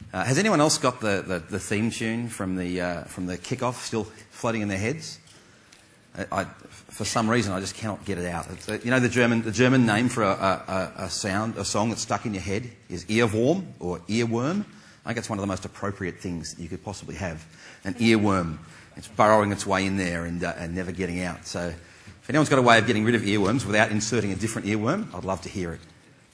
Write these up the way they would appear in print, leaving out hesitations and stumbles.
Has anyone else got the theme tune from the kickoff still floating in their heads? For some reason, I just cannot get it out. You know, the German name for a song that's stuck in your head is earworm or earworm. I think it's one of the most appropriate things that you could possibly have. An earworm. It's burrowing its way in there and never getting out. So if anyone's got a way of getting rid of earworms without inserting a different earworm, I'd love to hear it.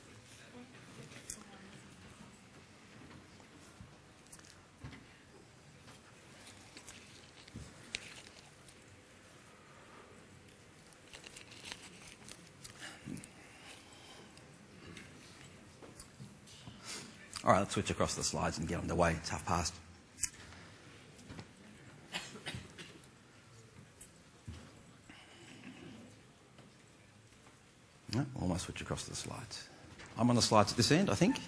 All right, let's switch across the slides and get underway. It's past. No, almost switch across the slides. I'm on the slides at this end, I think.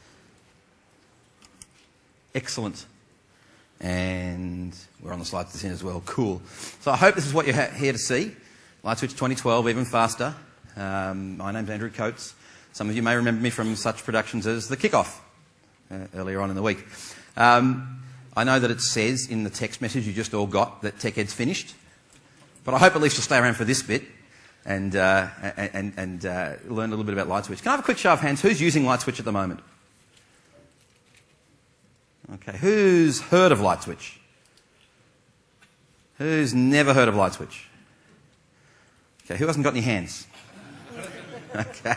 Excellent. And we're on the slides at this end as well. Cool. So I hope this is what you're here to see. Lightswitch 2012, even faster. My name's Andrew Coates. Some of you may remember me from such productions as The Kickoff. Earlier on in the week. I know that it says in the text message you just all got that TechEd's finished, but I hope at least you'll stay around for this bit and learn a little bit about Lightswitch. Can I have a quick show of hands? Who's using Lightswitch at the moment? Okay, who's heard of Lightswitch? Who's never heard of Lightswitch? Okay, who hasn't got any hands? Okay.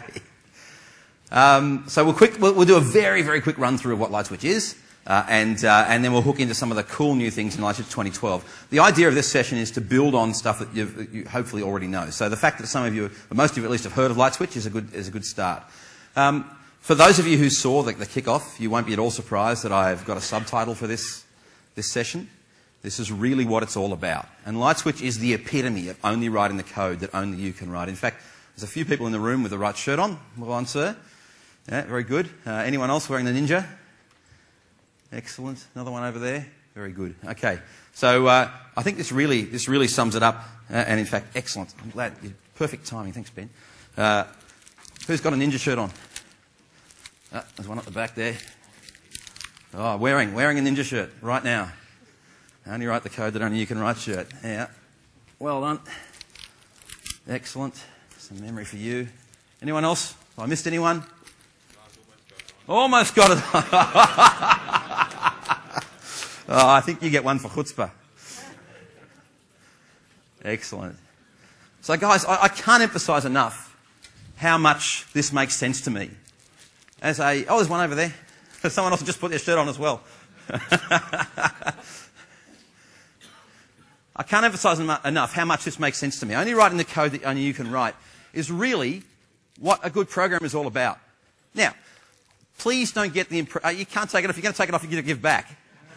So we'll do a very, very quick run through of what Lightswitch is, and then we'll hook into some of the cool new things in Lightswitch 2012. The idea of this session is to build on stuff that you hopefully already know. So the fact that some of you, or most of you at least, have heard of Lightswitch is a good start. For those of you who saw the kickoff, you won't be at all surprised that I've got a subtitle for this session. This is really what it's all about. And Lightswitch is the epitome of only writing the code that only you can write. In fact, there's a few people in the room with the right shirt on. Well on, sir. Yeah, very good. Anyone else wearing the ninja? Excellent. Another one over there. Very good. Okay. So I think this really sums it up. And in fact, excellent. I'm glad. Perfect timing. Thanks, Ben. Who's got a ninja shirt on? There's one at the back there. Oh, wearing a ninja shirt right now. Only write the code that only you can write shirt. Yeah. Well done. Excellent. Some memory for you. Anyone else? Have I missed anyone? Almost got it. I think you get one for chutzpah. Excellent. So guys, I can't emphasise enough how much this makes sense to me. There's one over there. Someone else just put their shirt on as well. I can't emphasise enough how much this makes sense to me. Only writing the code that only you can write is really what a good program is all about. Now, please don't get the impression... you can't take it off. If you're going to take it off, you've got to give back.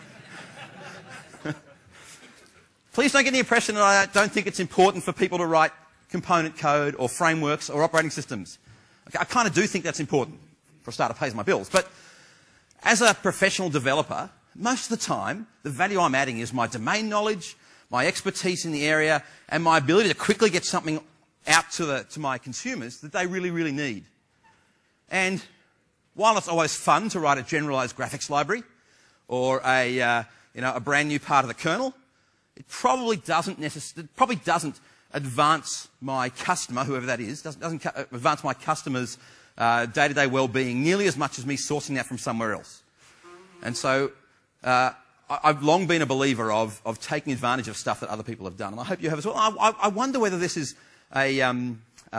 Please don't get the impression that I don't think it's important for people to write component code or frameworks or operating systems. Okay, I kind of do think that's important. For a start, it pays my bills. But as a professional developer, most of the time, the value I'm adding is my domain knowledge, my expertise in the area, and my ability to quickly get something out to my consumers that they really, really need. And while it's always fun to write a generalized graphics library or a brand new part of the kernel, it probably doesn't advance my customer, whoever that is, doesn't advance my customer's day-to-day well-being nearly as much as me sourcing that from somewhere else. And so I've long been a believer of taking advantage of stuff that other people have done, and I hope you have as well. I wonder whether this is a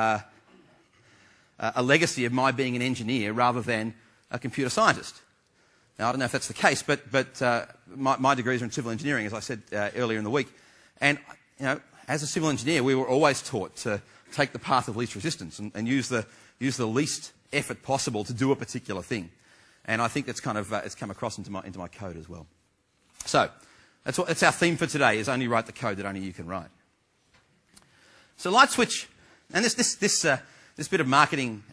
legacy of my being an engineer rather than a computer scientist. Now, I don't know if that's the case, but my degrees are in civil engineering, as I said earlier in the week. And, as a civil engineer, we were always taught to take the path of least resistance and use the least effort possible to do a particular thing. And I think that's it's come across into my code as well. So, that's our theme for today, is only write the code that only you can write. So Lightswitch, and this bit of marketing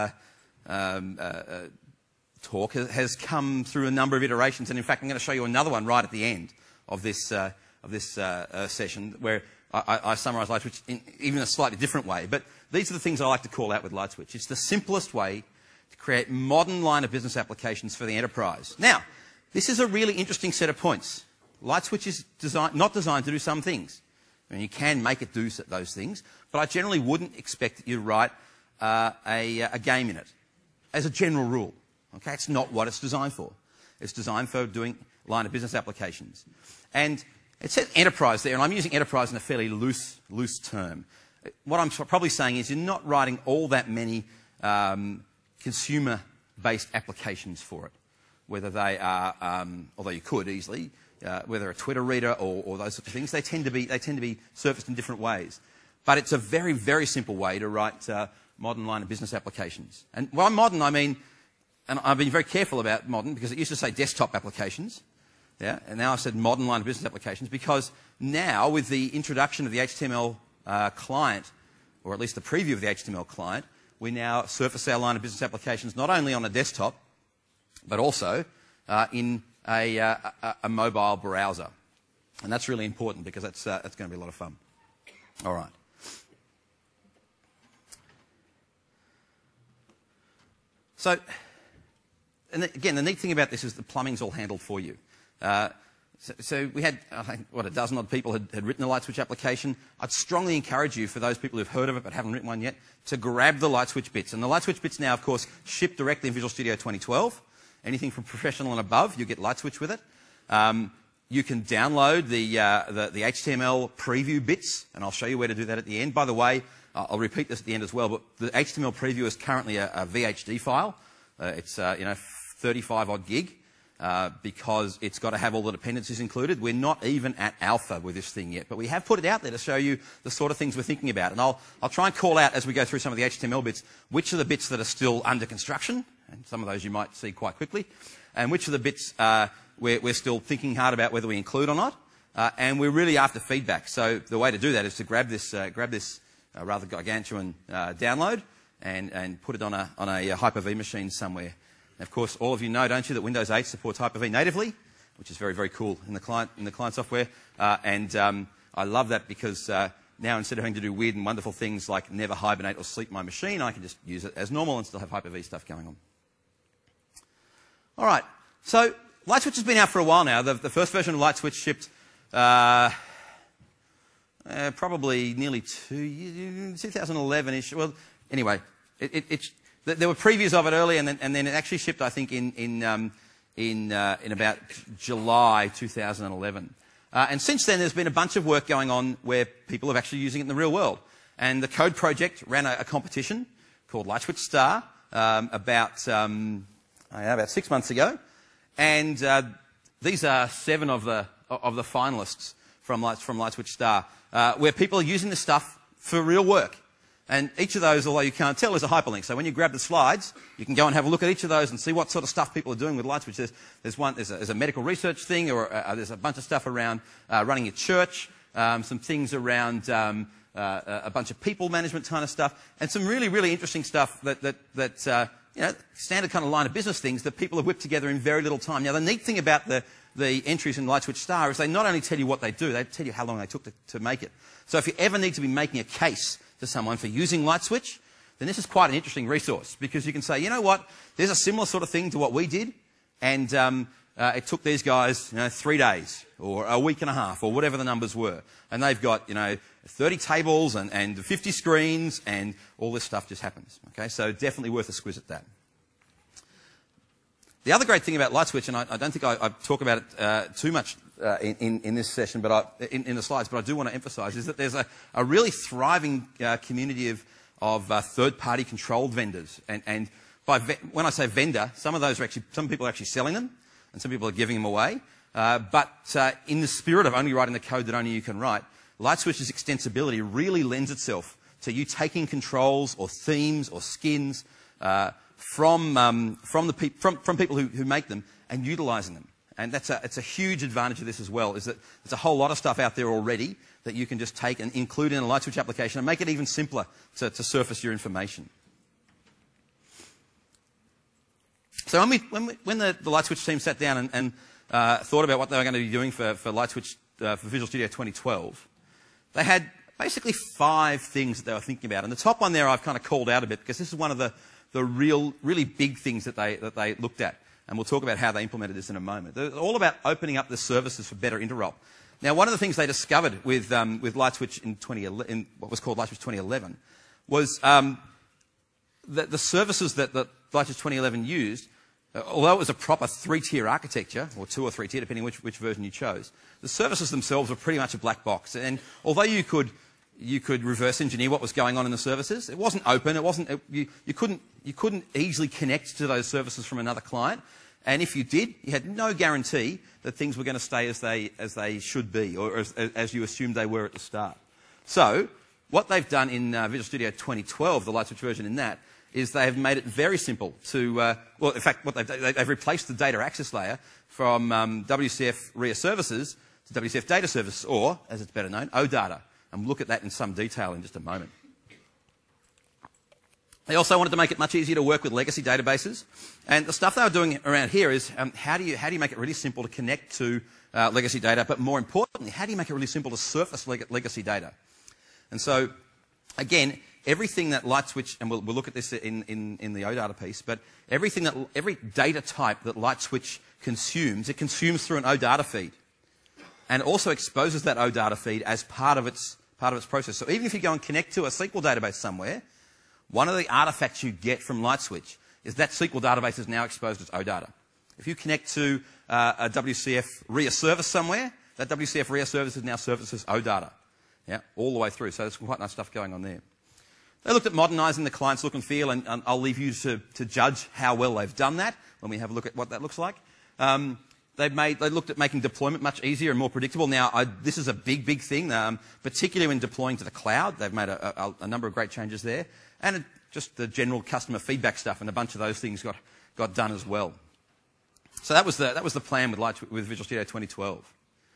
talk has come through a number of iterations, and in fact I'm going to show you another one right at the end of this session where I summarise Lightswitch in even a slightly different way. But these are the things I like to call out with Lightswitch. It's the simplest way to create modern line of business applications for the enterprise. Now, this is a really interesting set of points. LightSwitch is not designed to do some things. I mean, you can make it do those things, but I generally wouldn't expect that you write a game in it, as a general rule. Okay, it's not what it's designed for. It's designed for doing line of business applications. And it says enterprise there, and I'm using enterprise in a fairly loose term. What I'm probably saying is you're not writing all that many consumer-based applications for it, whether they are, although you could easily, whether a Twitter reader or those sorts of things, they tend to be surfaced in different ways. But it's a very, very simple way to write modern line of business applications. And by modern, I mean, and I've been very careful about modern because it used to say desktop applications, yeah, and now I've said modern line of business applications because now with the introduction of the HTML client, or at least the preview of the HTML client, we now surface our line of business applications not only on a desktop, but also in a mobile browser. And that's really important because that's going to be a lot of fun. All right. So, and again, the neat thing about this is the plumbing's all handled for you. So we had, I think, a dozen odd people had written the LightSwitch application. I'd strongly encourage you, for those people who've heard of it but haven't written one yet, to grab the LightSwitch bits. And the LightSwitch bits now, of course, ship directly in Visual Studio 2012. Anything from professional and above, you get LightSwitch with it. You can download the HTML preview bits, and I'll show you where to do that at the end. By the way, I'll repeat this at the end as well, but the HTML preview is currently a VHD file. It's 35 odd gig. Because it's got to have all the dependencies included. We're not even at alpha with this thing yet, but we have put it out there to show you the sort of things we're thinking about. And I'll try and call out as we go through some of the HTML bits, which are the bits that are still under construction, and some of those you might see quite quickly, and which are the bits we're still thinking hard about whether we include or not. And we're really after feedback. So the way to do that is to grab this rather gargantuan download and put it on a Hyper-V machine somewhere. And of course, all of you know, don't you, that Windows 8 supports Hyper-V natively, which is very, very cool in the client software. I love that because now instead of having to do weird and wonderful things like never hibernate or sleep my machine, I can just use it as normal and still have Hyper-V stuff going on. All right, so LightSwitch has been out for a while now. The first version of LightSwitch shipped probably nearly 2011-ish. Well, anyway, there were previews of it early, and then it actually shipped, I think, in about July 2011. And since then, there's been a bunch of work going on where people are actually using it in the real world. And the Code Project ran a competition called LightSwitch Star about 6 months ago. And these are 7 of the finalists from LightSwitch Star, where people are using this stuff for real work. And each of those, although you can't tell, is a hyperlink. So when you grab the slides, you can go and have a look at each of those and see what sort of stuff people are doing with LightSwitch. There's a medical research thing, or there's a bunch of stuff around running a church, some things around a bunch of people management kind of stuff, and some really, really interesting stuff that standard kind of line of business things that people have whipped together in very little time. Now, the neat thing about the entries in LightSwitch Star is they not only tell you what they do, they tell you how long they took to make it. So if you ever need to be making a case to someone for using LightSwitch, then this is quite an interesting resource, because you can say, you know what, there's a similar sort of thing to what we did, and it took these guys 3 days or a week and a half or whatever the numbers were, and they've got 30 tables and 50 screens, and all this stuff just happens. Okay, so definitely worth a squiz at that. The other great thing about LightSwitch, and I don't think I talk about it too much in this session, but in the slides, but I do want to emphasise, is that there's a really thriving community of third-party controlled vendors. And when I say vendor, some people are actually selling them, and some people are giving them away. But in the spirit of only writing the code that only you can write, LightSwitch's extensibility really lends itself to you taking controls or themes or skins from people who make them and utilising them. And it's a huge advantage of this as well, is that there's a whole lot of stuff out there already that you can just take and include in a LightSwitch application and make it even simpler to surface your information. So when the LightSwitch team sat down and thought about what they were going to be doing for LightSwitch for Visual Studio 2012, they had basically 5 things that they were thinking about. And the top one there I've kind of called out a bit, because this is one of the really big things that they looked at. And we'll talk about how they implemented this in a moment. They're all about opening up the services for better interop. Now, one of the things they discovered with LightSwitch in what was called LightSwitch 2011 was that the services that LightSwitch 2011 used, although it was a proper 3-tier architecture, or 2 or 3-tier, depending which version you chose, the services themselves were pretty much a black box. And although you could reverse engineer what was going on in the services, it wasn't open. It wasn't. You couldn't easily connect to those services from another client. And if you did, you had no guarantee that things were going to stay as they should be, or as you assumed they were at the start. So what they've done in Visual Studio 2012, the LightSwitch version in that, is they have made it very simple to, well, in fact, what they've replaced the data access layer from WCF RIA services to WCF data services, or, as it's better known, OData. And we'll look at that in some detail in just a moment. They also wanted to make it much easier to work with legacy databases. And the stuff they were doing around here is how do you make it really simple to connect to legacy data, but more importantly, how do you make it really simple to surface legacy data? And so, again, everything that LightSwitch, and we'll look at this in the OData piece, but every data type that LightSwitch consumes, it consumes through an OData feed. And also exposes that OData feed as part of its process. So even if you go and connect to a SQL database somewhere, one of the artifacts you get from LightSwitch is that SQL database is now exposed as OData. If you connect to a WCF RIA service somewhere, that WCF RIA service is now surfaced as OData. Yeah, all the way through. So there's quite nice stuff going on there. They looked at modernising the client's look and feel, and I'll leave you to judge how well they've done that when we have a look at what that looks like. They looked at making deployment much easier and more predictable. Now, this is a big thing, particularly when deploying to the cloud. They've made a number of great changes there. And just the general customer feedback stuff, and a bunch of those things got done as well. So that was the plan with Visual Studio 2012.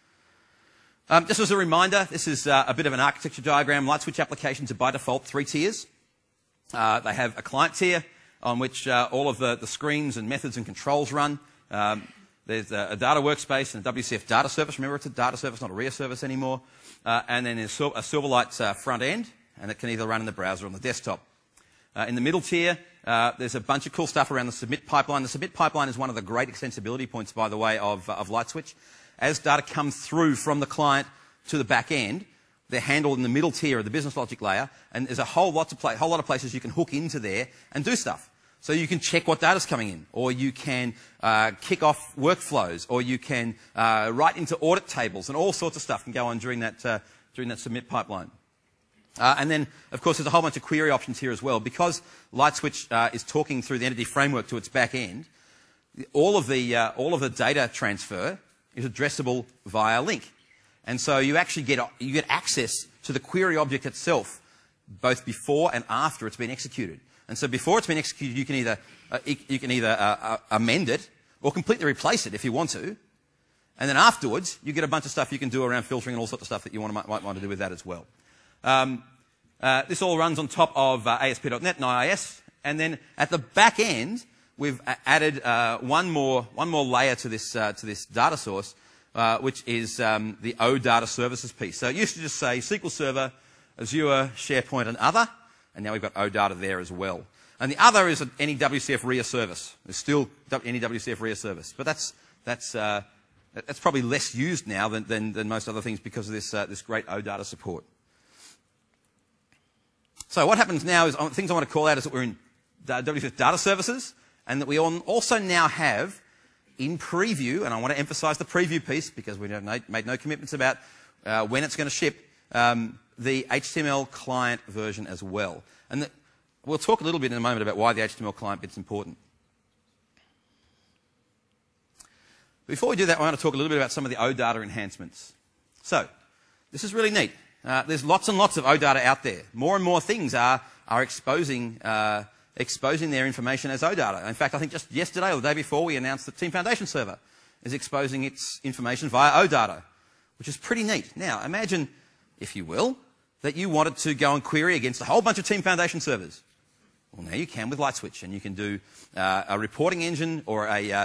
Just as a reminder, this is a bit of an architecture diagram. LightSwitch applications are by default 3 tiers. They have a client tier on which all of the screens and methods and controls run. There's a data workspace and a WCF data service. Remember, it's a data service, not a RIA service anymore. And then there's a Silverlight front end, and it can either run in the browser or on the desktop. In the middle tier, there's a bunch of cool stuff around the submit pipeline. The submit pipeline is one of the great extensibility points, by the way, of LightSwitch. As data comes through from the client to the back end, they're handled in the middle tier of the business logic layer, and there's a whole lot of places you can hook into there and do stuff. So you can check what data's coming in, or you can kick off workflows, or you can write into audit tables, and all sorts of stuff can go on during that submit pipeline. And then, of course, there's a whole bunch of query options here as well. Because LightSwitch is talking through the entity framework to its back end, all of the data transfer is addressable via link. And so you actually get access to the query object itself, both before and after it's been executed. And so before it's been executed, you can either amend it or completely replace it if you want to. And then afterwards, you get a bunch of stuff you can do around filtering and all sorts of stuff that you might want to do with that as well. This all runs on top of ASP.NET and IIS. And then at the back end, we've added one more layer to this data source, which is the OData services piece. So it used to just say SQL Server, Azure, SharePoint, and other. And now we've got OData there as well. And the other is any WCF RIA service. There's still any WCF RIA service. But that's probably less used now than most other things because of this great OData support. So what happens now is, things I want to call out is that we're in WCF data services, and that we also now have in preview, and I want to emphasize the preview piece because we have made no commitments about when it's going to ship, the HTML client version as well. And we'll talk a little bit in a moment about why the HTML client bit's important. Before we do that, I want to talk a little bit about some of the OData enhancements. So, this is really neat. There's lots and lots of OData out there. More and more things are exposing their information as OData. In fact, I think just yesterday or the day before, we announced that Team Foundation Server is exposing its information via OData, which is pretty neat. Now, imagine, if you will, that you wanted to go and query against a whole bunch of Team Foundation servers. Well, now you can with LightSwitch, and you can do a reporting engine or a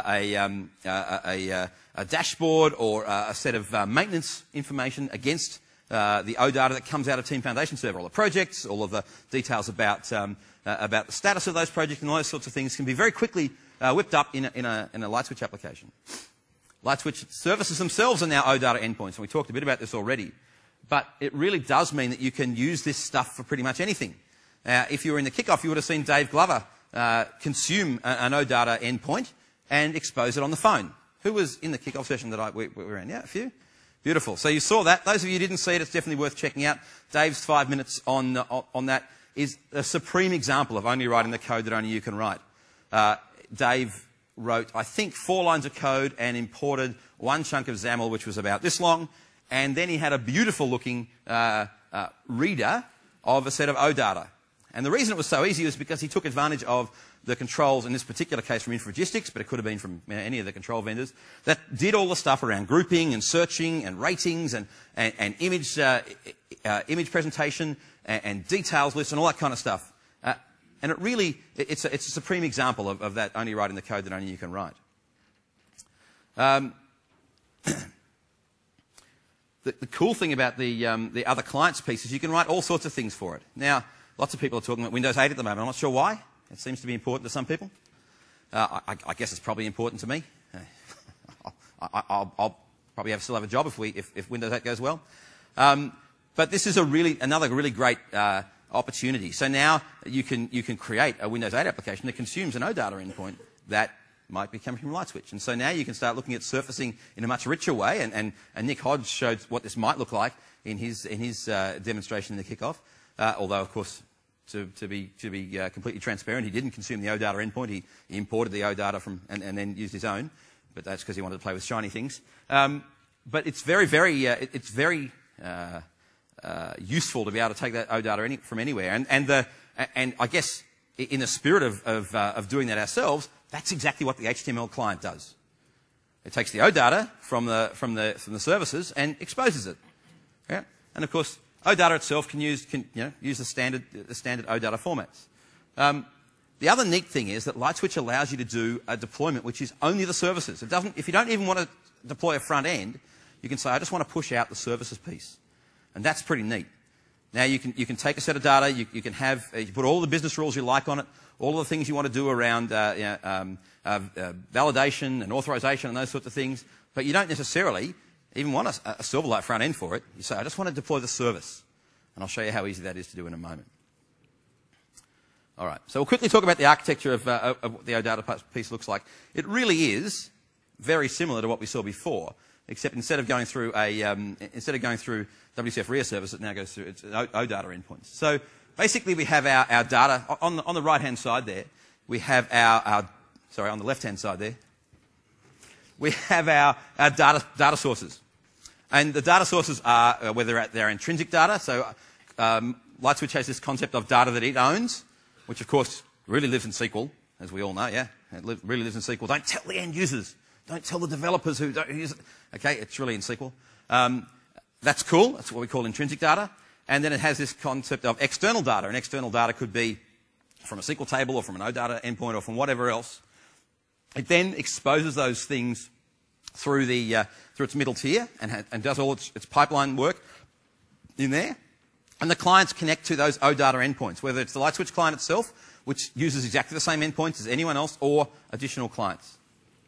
dashboard or a set of maintenance information against the OData that comes out of Team Foundation Server. All the projects, all of the details about the status of those projects and all those sorts of things can be very quickly whipped up in a light switch application. Light switch services themselves are now OData endpoints, and we talked a bit about this already. But it really does mean that you can use this stuff for pretty much anything. If you were in the kickoff, you would have seen Dave Glover consume an OData endpoint and expose it on the phone. Who was in the kickoff session that we were in? Yeah, a few? Beautiful. So you saw that. Those of you who didn't see it, it's definitely worth checking out. Dave's 5 minutes on that is a supreme example of only writing the code that only you can write. Dave wrote, I think, 4 lines of code and imported one chunk of XAML, which was about this long, and then he had a beautiful-looking reader of a set of OData. And the reason it was so easy was because he took advantage of the controls, in this particular case from Infragistics, but it could have been from any of the control vendors, that did all the stuff around grouping and searching and ratings and image presentation and details lists and all that kind of stuff. And it really, it's a supreme example of that only writing the code that only you can write. The cool thing about the other clients piece is you can write all sorts of things for it. Now, lots of people are talking about Windows 8 at the moment. I'm not sure why. It seems to be important to some people. I guess it's probably important to me. I'll probably still have a job if Windows 8 goes well. But this is another really great opportunity. So now you can create a Windows 8 application that consumes an OData endpoint that might be coming from LightSwitch. And so now you can start looking at surfacing in a much richer way. And Nick Hodge showed what this might look like in his demonstration in the kickoff. Although, of course, to be completely transparent, he didn't consume the OData endpoint. He imported the OData from and then used his own. But that's because he wanted to play with shiny things. But it's very useful to be able to take that OData from anywhere. And I guess in the spirit of doing that ourselves, that's exactly what the HTML client does. It takes the OData from the services and exposes it. Yeah? And of course, OData itself can use the standard OData formats. The other neat thing is that LightSwitch allows you to do a deployment which is only the services. If you don't even want to deploy a front end, you can say, I just want to push out the services piece. And that's pretty neat. Now you can take a set of data, you can put all the business rules you like on it, all of the things you want to do around validation and authorization and those sorts of things, but you don't necessarily even want a Silverlight front end for it. You say, I just want to deploy the service. And I'll show you how easy that is to do in a moment. All right, so we'll quickly talk about the architecture of what the OData piece looks like. It really is very similar to what we saw before, except instead of going through WCF RIA service, it now goes through its OData endpoints. So basically, we have our data on the right-hand side there. We have on the left-hand side there. We have our data sources, and the data sources are whether they're intrinsic data. So LightSwitch has this concept of data that it owns, which of course really lives in SQL, as we all know. Yeah, it really lives in SQL. Don't tell the end users. Don't tell the developers who don't use it. Okay, it's really in SQL. That's cool. That's what we call intrinsic data. And then it has this concept of external data. And external data could be from a SQL table or from an OData endpoint or from whatever else. It then exposes those things through its middle tier and does all its pipeline work in there. And the clients connect to those OData endpoints, whether it's the LightSwitch client itself, which uses exactly the same endpoints as anyone else, or additional clients.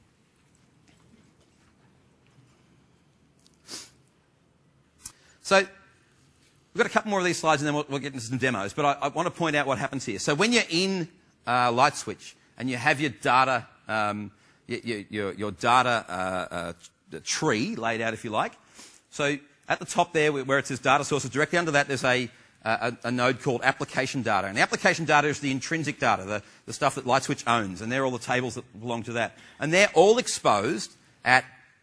So we've got a couple more of these slides, and then we'll get into some demos. But I want to point out what happens here. So when you're in LightSwitch and you have your data, your data tree laid out, if you like. So at the top there, where it says data sources, directly under that, there's a node called application data. And the application data is the intrinsic data, the stuff that LightSwitch owns, and they're all the tables that belong to that. And they're all exposed at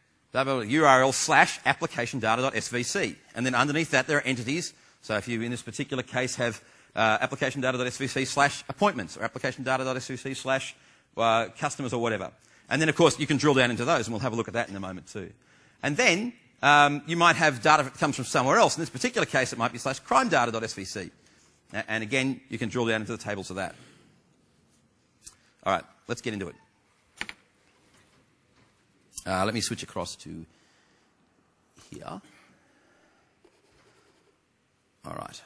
URL/applicationdata.svc. And then underneath that, there are entities. So if you, in this particular case, have applicationdata.svc/appointments or applicationdata.svc/customers or whatever. And then, of course, you can drill down into those, and we'll have a look at that in a moment too. And then you might have data that comes from somewhere else. In this particular case, it might be /crimedata.svc. And again, you can drill down into the tables of that. All right, let's get into it. Let me switch across to here. All right.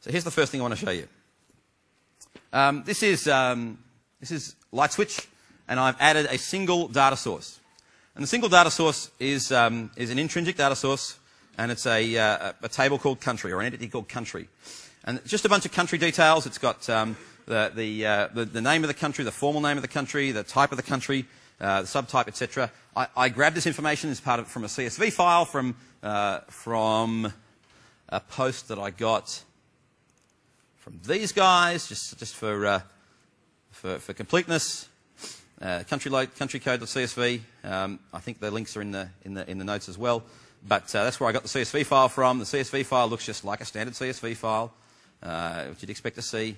So here's the first thing I want to show you. This is LightSwitch, and I've added a single data source. And the single data source is an intrinsic data source, and it's a table called country, or an entity called country. And it's just a bunch of country details. It's got the name of the country, the formal name of the country, the type of the country, the subtype, etc. I grabbed this information as part of from a CSV file from a post that I got from these guys, just for completeness. Country code.csv. I think the links are in the notes as well. But that's where I got the CSV file from. The CSV file looks just like a standard CSV file, which you'd expect to see.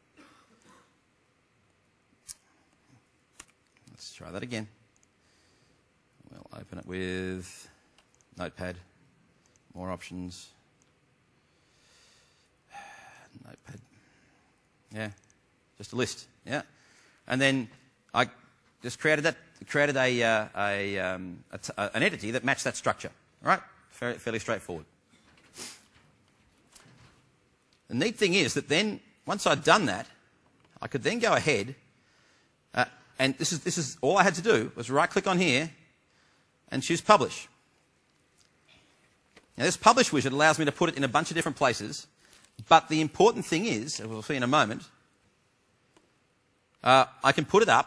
Let's try that again. We'll open it with Notepad. More options. Notepad. Yeah, just a list. Yeah, and then I just created an entity that matched that structure. All right, fairly straightforward. The neat thing is that then once I'd done that, I could then go ahead, and this is all I had to do was right-click on here and choose Publish. Now this Publish widget allows me to put it in a bunch of different places, but the important thing is, as we'll see in a moment, I can put it up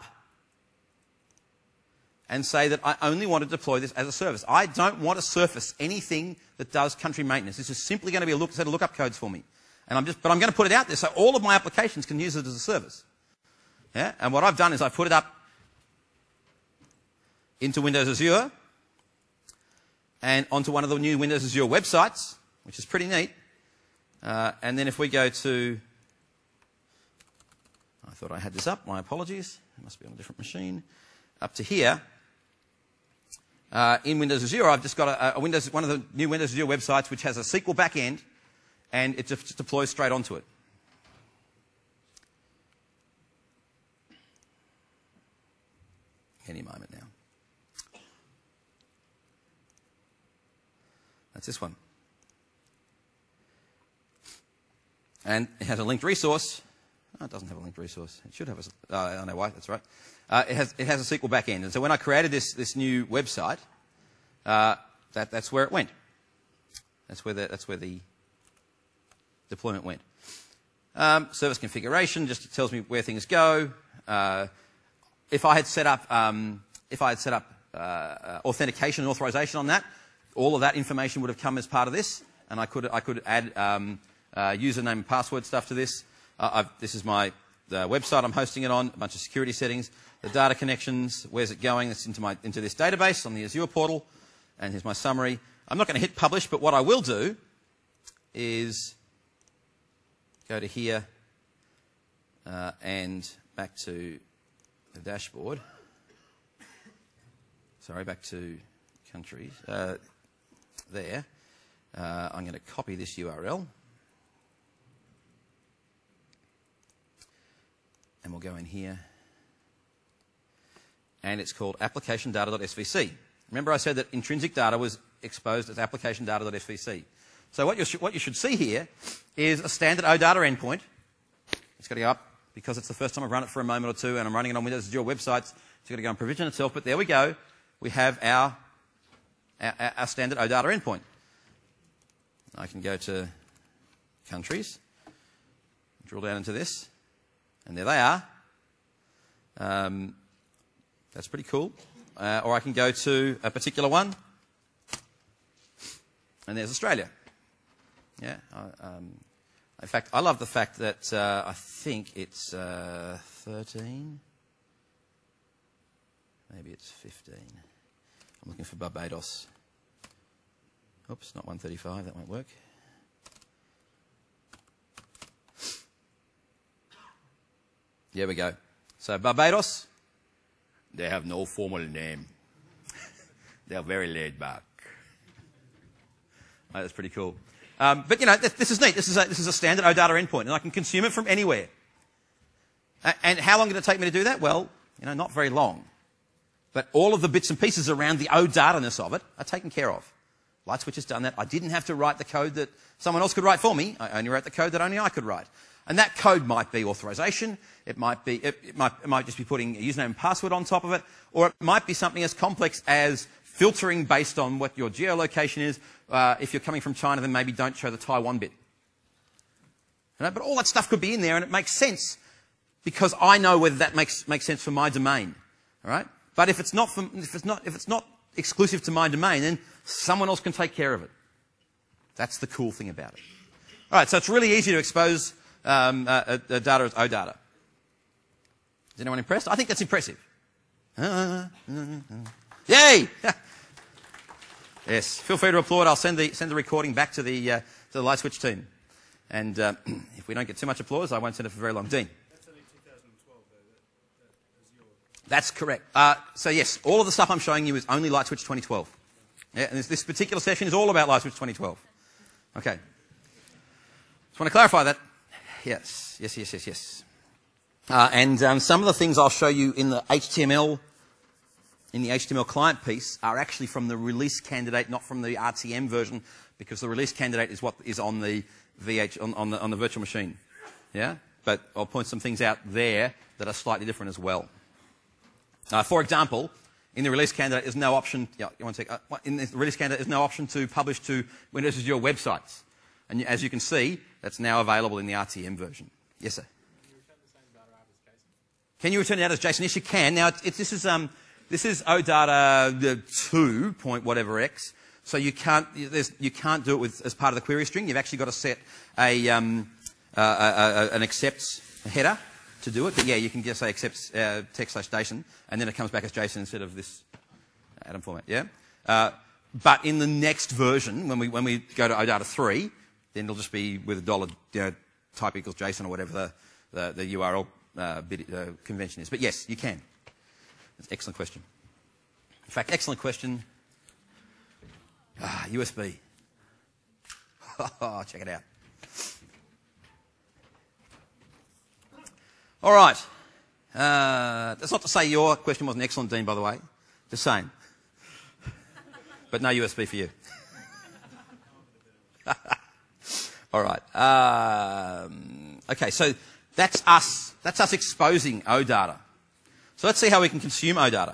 and say that I only want to deploy this as a service. I don't want to surface anything that does country maintenance. This is simply going to be a set of lookup codes for me. And but I'm going to put it out there so all of my applications can use it as a service. Yeah? And what I've done is I've put it up into Windows Azure and onto one of the new Windows Azure websites, which is pretty neat. And then if we go to, I thought I had this up, my apologies. It must be on a different machine. Up to here, in Windows Azure, I've just got one of the new Windows Azure websites which has a SQL backend, and it just deploys straight onto it. Any moment now. That's this one. And it has a linked resource. Oh, it doesn't have a linked resource. It should have I know why, that's right. It has a SQL backend. And so when I created this new website, that's where it went. That's where the deployment went. Service configuration just tells me where things go. If I had set up authentication and authorization on that, all of that information would have come as part of this, and I could add username and password stuff to this. This is the website I'm hosting it on, a bunch of security settings, the data connections, where's it going? It's into this database on the Azure portal, and here's my summary. I'm not going to hit publish, but what I will do is go to here and back to the dashboard. Sorry, back to countries. There. I'm going to copy this URL. And we'll go in here. And it's called application-data.svc. Remember I said that intrinsic data was exposed as application-data.svc. So what you should see here is a standard OData endpoint. It's got to go up because it's the first time I've run it for a moment or two, and I'm running it on Windows Azure websites. It's got to go and provision itself. But there we go. We have our standard OData endpoint. I can go to countries, drill down into this, and there they are. That's pretty cool. Or I can go to a particular one, and there's Australia. Yeah. In fact, I love the fact that I think it's 13. Maybe it's 15. I'm looking for Barbados. Oops, not 135. That won't work. There we go. So Barbados, they have no formal name. They're very laid back. Oh, that's pretty cool. But, you know, this is neat. This is a standard OData endpoint, and I can consume it from anywhere. And how long did it take me to do that? Well, you know, not very long. But all of the bits and pieces around the OData-ness of it are taken care of. LightSwitch has done that. I didn't have to write the code that someone else could write for me. I only wrote the code that only I could write. And that code might be authorization. It might just be putting a username and password on top of it. Or it might be something as complex as filtering based on what your geolocation is. If you're coming from China, then maybe don't show the Taiwan bit. But all that stuff could be in there, and it makes sense because I know whether that makes sense for my domain. All right? But if it's not exclusive to my domain, then someone else can take care of it. That's the cool thing about it. All right, so it's really easy to expose data as OData. Is anyone impressed? I think that's impressive. Yay! Yes, feel free to applaud. I'll send the recording back to the LightSwitch team. And if we don't get too much applause, I won't send it for very long. Dean? That's only 2012, though. That's correct. So yes, all of the stuff I'm showing you is only LightSwitch 2012. Yeah, and this particular session is all about LightSwitch 2012. Okay. Just want to clarify that. Yes. And some of the things I'll show you in the HTML client piece are actually from the release candidate, not from the RTM version, because the release candidate is what is on the on the virtual machine. Yeah? But I'll point some things out there that are slightly different as well. For example, in the release candidate, there's no option. Yeah, one sec. In the release candidate, there's no option to publish to Windows Azure websites, and as you can see, that's now available in the RTM version. Yes, sir. Can you return the data as JSON? Yes, you can. Now, this is OData 2 point whatever X. So you can't do it as part of the query string. You've actually got to set an accepts header to do it. But yeah, you can just say accepts text/JSON, and then it comes back as JSON instead of this Atom format. Yeah. But in the next version, when we go to OData 3, then it'll just be with a $type equals JSON or whatever the URL convention is. But yes, you can. That's an excellent question. In fact, excellent question. USB. Check it out. All right. That's not to say your question wasn't excellent, Dean, by the way. Just saying. But no USB for you. All right. Okay, so that's us. That's us exposing OData. So let's see how we can consume OData.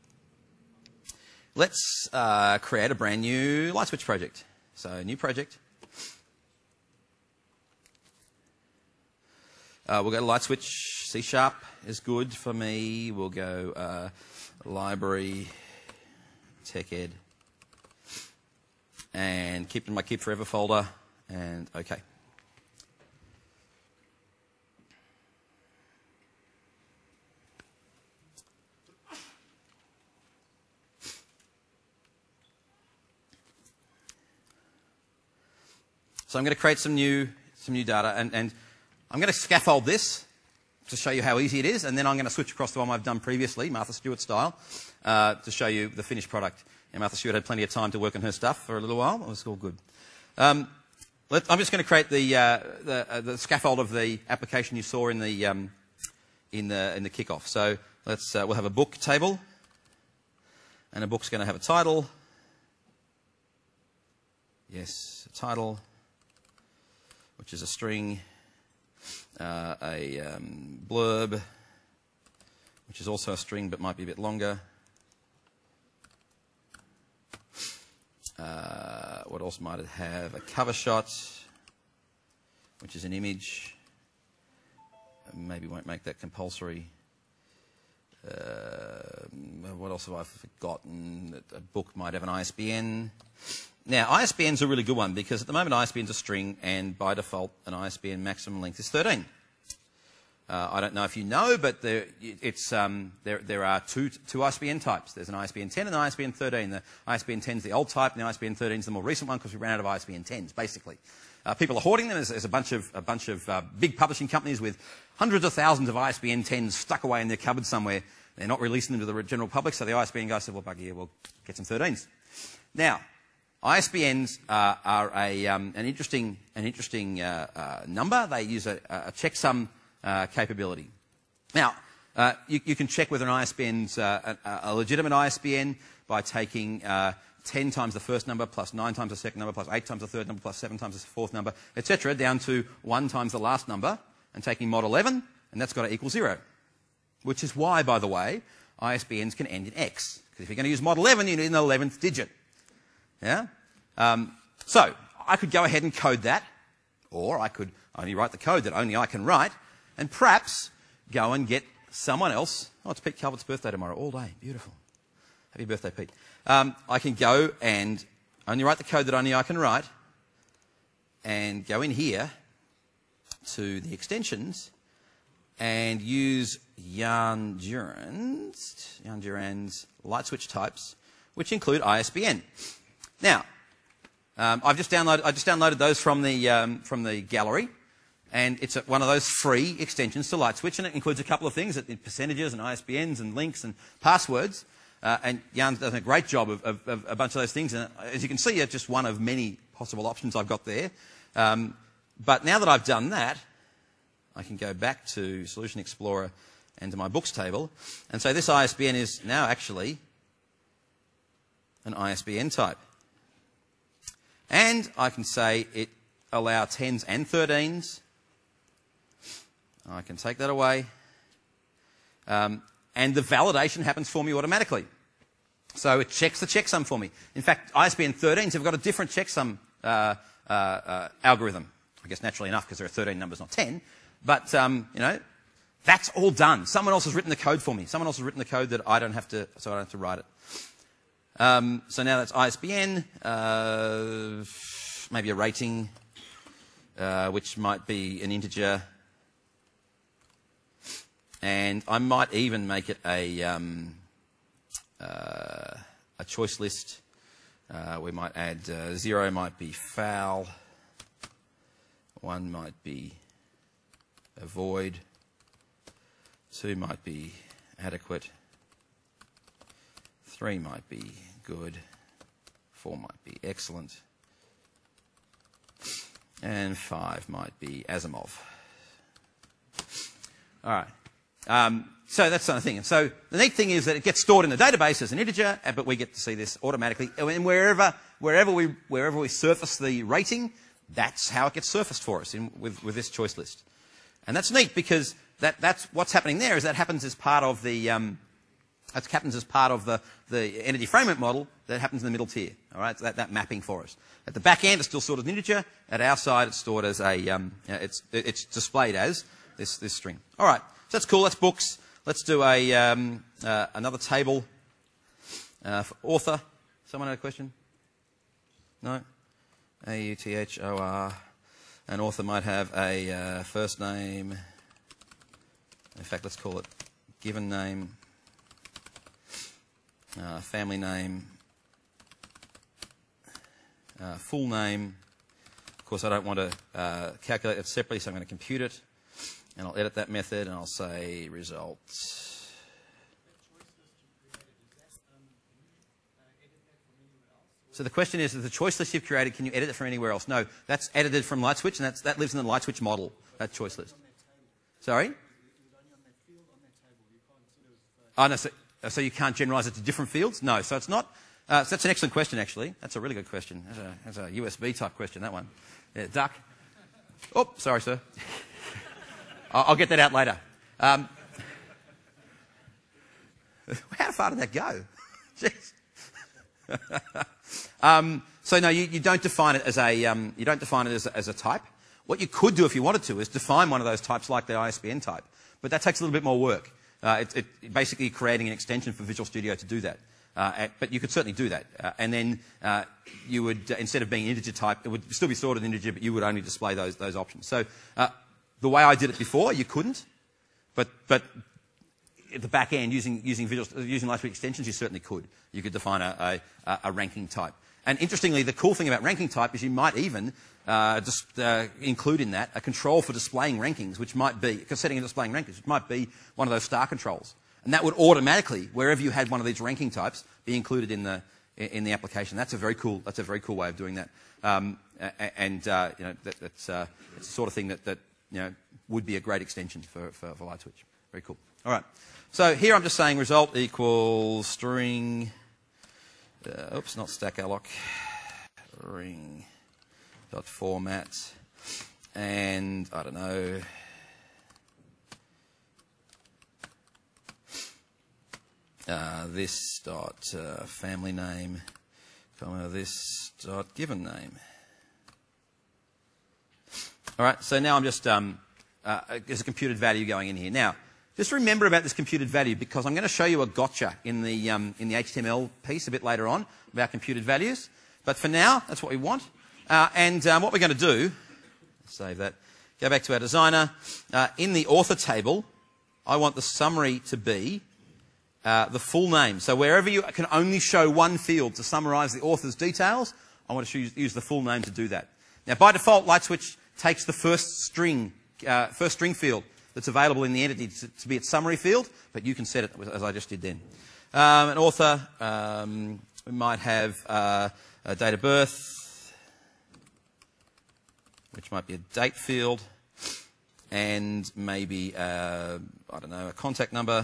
Let's create a brand new LightSwitch project. So new project. We'll go to LightSwitch. C# is good for me. We'll go library, TechEd, and keep it in my Keep Forever folder, and OK. So I'm going to create some new data, and I'm going to scaffold this to show you how easy it is, and then I'm going to switch across to one I've done previously, Martha Stewart style, to show you the finished product. And Martha Stewart had plenty of time to work on her stuff for a little while. It was all good. I'm just going to create the scaffold of the application you saw in the kickoff. So we'll have a book table, and a book's going to have a title. Yes, a title, which is a string, a blurb, which is also a string but might be a bit longer. What else might it have? A cover shot, which is an image. Maybe won't make that compulsory. What else have I forgotten? A book might have an ISBN. Now, ISBN's a really good one because at the moment ISBN's a string, and by default an ISBN maximum length is 13. I don't know if you know, but there are two ISBN types. There's an ISBN 10 and an ISBN 13. The ISBN 10 is the old type, and the ISBN 13 is the more recent one because we ran out of ISBN 10s, basically. People are hoarding them. There's a bunch of big publishing companies with hundreds of thousands of ISBN 10s stuck away in their cupboard somewhere. They're not releasing them to the general public, so the ISBN guy said, well, bugger you, we'll get some 13s. Now, ISBNs are an interesting number. They use a checksum capability. Now, you can check whether an ISBN's a legitimate ISBN by taking 10 times the first number, plus 9 times the second number, plus 8 times the third number, plus 7 times the fourth number, etc., down to 1 times the last number, and taking mod 11, and that's got to equal 0. Which is why, by the way, ISBNs can end in X. Because if you're going to use mod 11, you need an 11th digit. Yeah? So, I could go ahead and code that, or I could only write the code that only I can write, and perhaps go and get someone else. Oh, it's Pete Calvert's birthday tomorrow, all day. Beautiful. Happy birthday, Pete. I can go and only write the code that only I can write, and go in here to the extensions and use Jan Duran's light switch types, which include ISBN. Now, I just downloaded those from the gallery, and it's one of those free extensions to light switch, and it includes a couple of things, percentages and ISBNs and links and passwords. And Jan's done a great job of a bunch of those things. And as you can see, it's just one of many possible options I've got there. But now that I've done that, I can go back to Solution Explorer and to my books table and say this ISBN is now actually an ISBN type. And I can say it allow 10s and 13s. I can take that away. And the validation happens for me automatically. So it checks the checksum for me. In fact, ISBN 13s have got a different checksum algorithm. I guess naturally enough because there are 13 numbers, not 10. But, that's all done. Someone else has written the code for me. Someone else has written the code that I don't have to write it. So now that's ISBN, maybe a rating, which might be an integer. And I might even make it a choice list. We might add 0 might be foul. 1 might be avoid. 2 might be adequate. 3 might be good. 4 might be excellent. And 5 might be Asimov. All right. So that's the thing. And so the neat thing is that it gets stored in the database as an integer, but we get to see this automatically. And wherever we surface the rating, that's how it gets surfaced for us with this choice list. And that's neat because that's what's happening there is that happens as part of the entity framework model that happens in the middle tier. All right, so that mapping for us. At the back end, it's still stored as an integer. At our side, it's stored as it's displayed as this string. All right, so that's cool. That's books. Let's do another table for author. Someone had a question? No? AUTHOR. An author might have a first name. In fact, let's call it given name, family name, full name. Of course, I don't want to calculate it separately, so I'm going to compute it. And I'll edit that method, and I'll say results. So the question is the choice list you've created, can you edit it from anywhere else? No, that's edited from LightSwitch, and that lives in the LightSwitch model, that choice list. Sorry? Oh, no, so you can't generalize it to different fields? No, so it's not. So that's an excellent question, actually. That's a really good question. That's a USB type question, that one. Yeah, duck. Oh, sorry, sir. I'll get that out later. How far did that go? Jeez. So no, you don't define it as a type. What you could do if you wanted to is define one of those types like the ISBN type, but that takes a little bit more work. It's basically creating an extension for Visual Studio to do that. But you could certainly do that. And then you would, instead of being integer type, it would still be stored as integer, but you would only display those options. So the way I did it before, you couldn't, but at the back end, using LightSwitch extensions, you certainly could. You could define a ranking type. And interestingly, the cool thing about ranking type is you might even include in that a control for displaying rankings, which might be, because setting and displaying rankings, which might be one of those star controls. And that would automatically, wherever you had one of these ranking types, be included in the application. That's a very cool way of doing that. It's the sort of thing that would be a great extension for LightSwitch. Very cool. All right. So here I'm just saying result equals string oops, not stack-alloc, ring dot format, and I don't know, this dot family name, comma, this dot given name. All right, so now I'm just, there's a computed value going in here. Now, just remember about this computed value, because I'm going to show you a gotcha in the HTML piece a bit later on about computed values. But for now, that's what we want. What we're going to do, save that, go back to our designer. In the author table, I want the summary to be the full name. So wherever you can only show one field to summarize the author's details, I want to use the full name to do that. Now, by default, LightSwitch takes the first string field that's available in the entity to be its summary field, but you can set it as I just did then. An author, we might have a date of birth, which might be a date field, and maybe, I don't know, a contact number.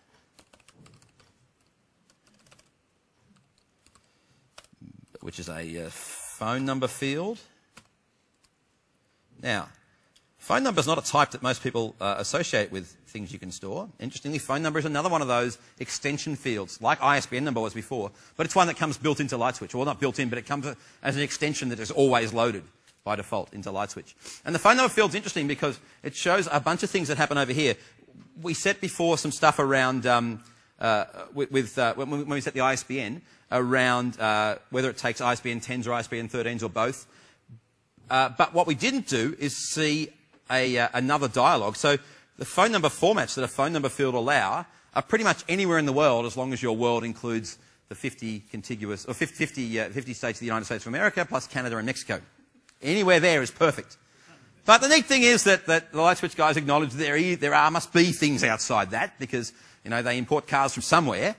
Which is a phone number field. Now, phone number is not a type that most people associate with things you can store. Interestingly, phone number is another one of those extension fields, like ISBN number was before, but it's one that comes built into LightSwitch. Well, not built in, but it comes as an extension that is always loaded by default into LightSwitch. And the phone number field's interesting because it shows a bunch of things that happen over here. We set before some stuff around, when we set the ISBN, around whether it takes ISBN 10s or ISBN 13s or both. But what we didn't do is see another dialog. So the phone number formats that a phone number field allow are pretty much anywhere in the world, as long as your world includes the 50 contiguous, or 50 states of the United States of America plus Canada and Mexico. Anywhere there is perfect. But the neat thing is that the LightSwitch guys acknowledge there must be things outside that, because they import cars from somewhere.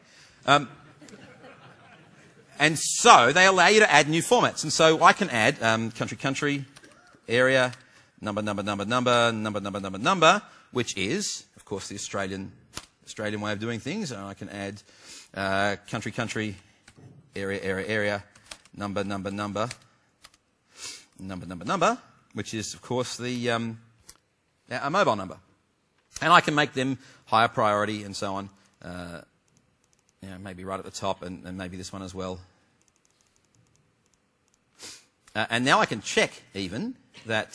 And so they allow you to add new formats. And so I can add country, area, number, which is, of course, the Australian way of doing things. And I can add country, area, number, which is, of course, the a mobile number. And I can make them higher priority and so on. Maybe right at the top, and maybe this one as well. And now I can check even that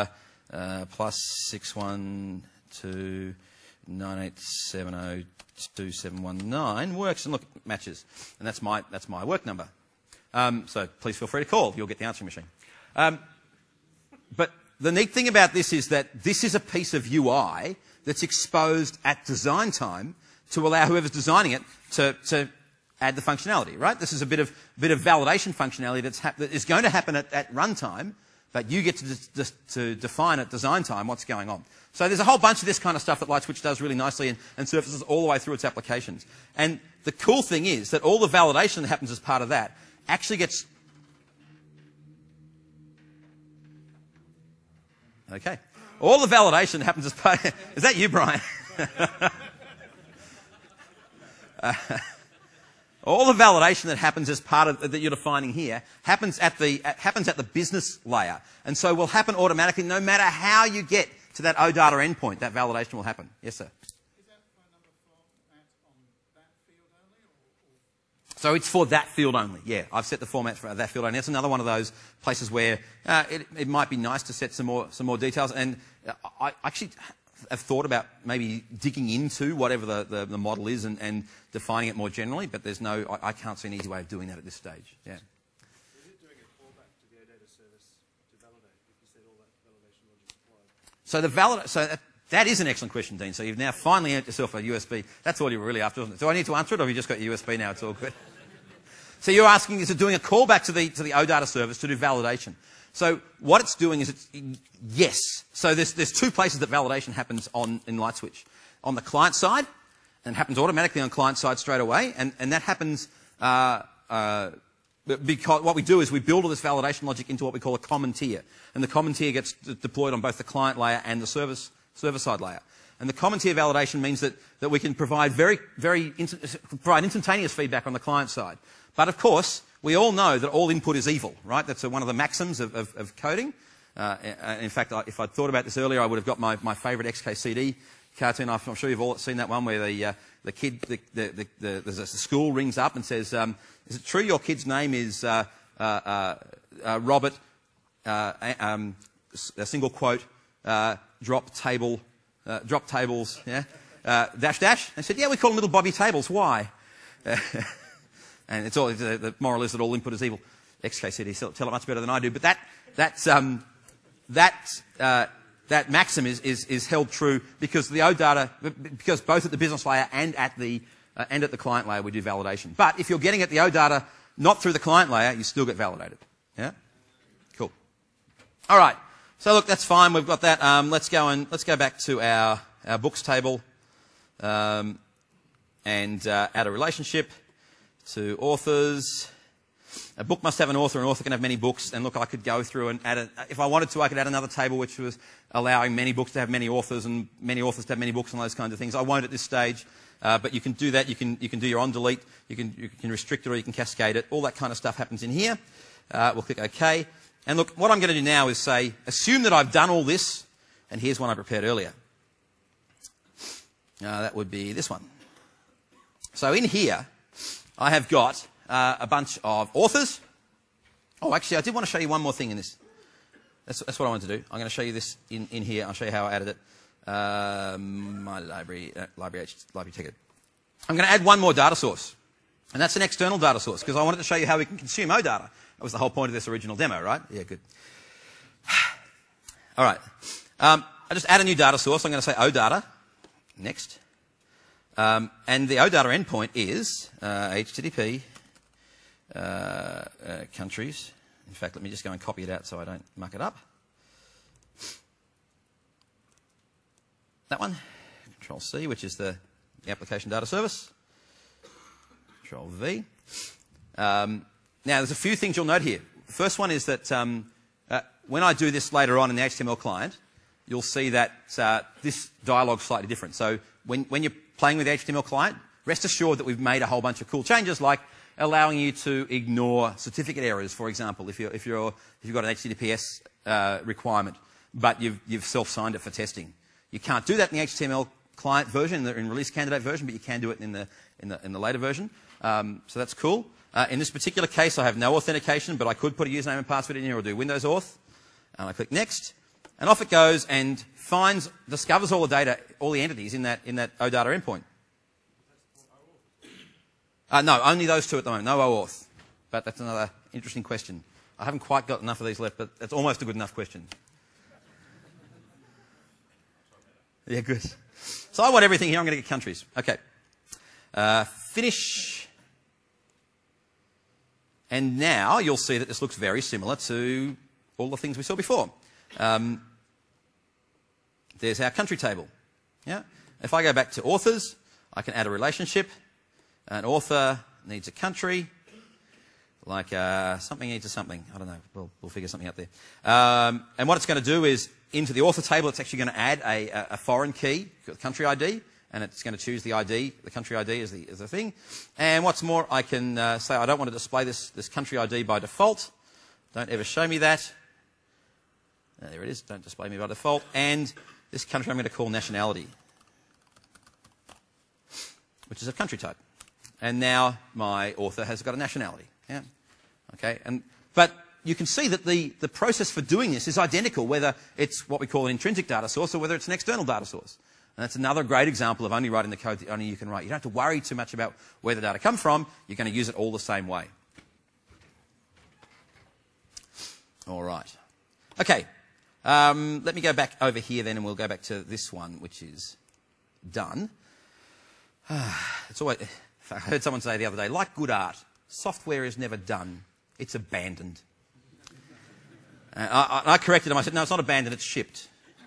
+61298702719 works, and look, it matches, and that's my work number. So please feel free to call. You'll get the answering machine. But the neat thing about this is that this is a piece of UI that's exposed at design time to allow whoever's designing it to add the functionality, right? This is a bit of validation functionality that is going to happen at runtime, but you get to define at design time what's going on. So there's a whole bunch of this kind of stuff that LightSwitch does really nicely and surfaces all the way through its applications. And the cool thing is that all the validation that happens as part of that actually gets... Okay. All the validation that happens as part... Is that you, Brian? All the validation that happens as part of that you're defining here happens at the business layer, and so will happen automatically no matter how you get to that OData endpoint. That validation will happen. Yes, sir. Is that phone number format on that field only, or? So it's for that field only. Yeah, I've set the format for that field only. That's another one of those places where it might be nice to set some more details. And I actually have thought about maybe digging into whatever the model is and defining it more generally, but there's I can't see an easy way of doing that at this stage. Yeah. Is it doing a callback to the OData service to validate if you said all that validation logic applied? So that is an excellent question, Dean. So you've now finally earned yourself a USB. That's all you were really after, wasn't it? Do I need to answer it, or have you just got your USB now? It's all good. So you're asking, is it doing a callback to the OData service to do validation? So what it's doing is yes. So there's two places that validation happens in LightSwitch. On the client side, and it happens automatically on client side straight away, and that happens because what we do is we build all this validation logic into what we call a common tier. And the common tier gets deployed on both the client layer and the server side layer. And the common tier validation means that we can provide provide instantaneous feedback on the client side. But of course, we all know that all input is evil, right? That's one of the maxims of coding. In fact, if I'd thought about this earlier, I would have got my favourite XKCD cartoon. I'm sure you've all seen that one where the kid, the school rings up and says, "Is it true your kid's name is Robert?" A single quote, drop tables, yeah, dash dash. They said, "Yeah, we call him Little Bobby Tables. Why?" And it's all the moral is that all input is evil. XKCD tell it much better than I do, but that maxim is held true because because both at the business layer and at the client layer we do validation. But if you're getting at the OData not through the client layer, you still get validated. Yeah, cool. All right. So look, that's fine. We've got that. Let's go back to our books table and add a relationship to authors. A book must have an author. An author can have many books. And look, I could go through and if I wanted to, I could add another table which was allowing many books to have many authors and many authors to have many books and those kinds of things. I won't at this stage, but you can do that. You can do your on delete. You can restrict it or you can cascade it. All that kind of stuff happens in here. We'll click OK. And look, what I'm going to do now is say, assume that I've done all this, and here's one I prepared earlier. That would be this one. So in here, I have got a bunch of authors. Oh, actually, I did want to show you one more thing in this. That's what I wanted to do. I'm going to show you this in here. I'll show you how I added it. My library ticket. I'm going to add one more data source. And that's an external data source, because I wanted to show you how we can consume OData. That was the whole point of this original demo, right? Yeah, good. All right. I just add a new data source. I'm going to say OData. Next. And the OData endpoint is HTTP countries. In fact, let me just go and copy it out so I don't muck it up. That one. Control C, which is the application data service. Control V. Now, there's a few things you'll note here. The first one is that when I do this later on in the HTML client, you'll see that this dialogue's slightly different. So when you're playing with the HTML client, rest assured that we've made a whole bunch of cool changes, like allowing you to ignore certificate errors, for example, if you've got an HTTPS requirement, but you've self-signed it for testing. You can't do that in the HTML client version, in release candidate version, but you can do it in the later version. So that's cool. In this particular case, I have no authentication, but I could put a username and password in here or do Windows Auth. And I click Next, and off it goes and discovers all the data, all the entities in that OData endpoint. No, only those two at the moment. No OAuth. But that's another interesting question. I haven't quite got enough of these left, but that's almost a good enough question. Yeah, good. So I want everything here. I'm going to get countries. Okay. Finish. And now you'll see that this looks very similar to all the things we saw before. There's our country table. Yeah. If I go back to authors, I can add a relationship. An author needs a country, like something needs a something. I don't know. We'll figure something out there. And what it's going to do is, into the author table, it's actually going to add a foreign key, country ID, and it's going to choose the ID, the country ID as the thing. And what's more, I can say I don't want to display this country ID by default. Don't ever show me that. There it is. Don't display me by default. And this country I'm going to call nationality, which is a country type. And now my author has got a nationality. Yeah. Okay. But you can see that the process for doing this is identical, whether it's what we call an intrinsic data source or whether it's an external data source. And that's another great example of only writing the code that only you can write. You don't have to worry too much about where the data comes from. You're going to use it all the same way. All right. Okay. Let me go back over here then, and we'll go back to this one, which is done. It's always... I heard someone say the other day, like good art, software is never done. It's abandoned. I corrected him. I said, no, it's not abandoned, it's shipped.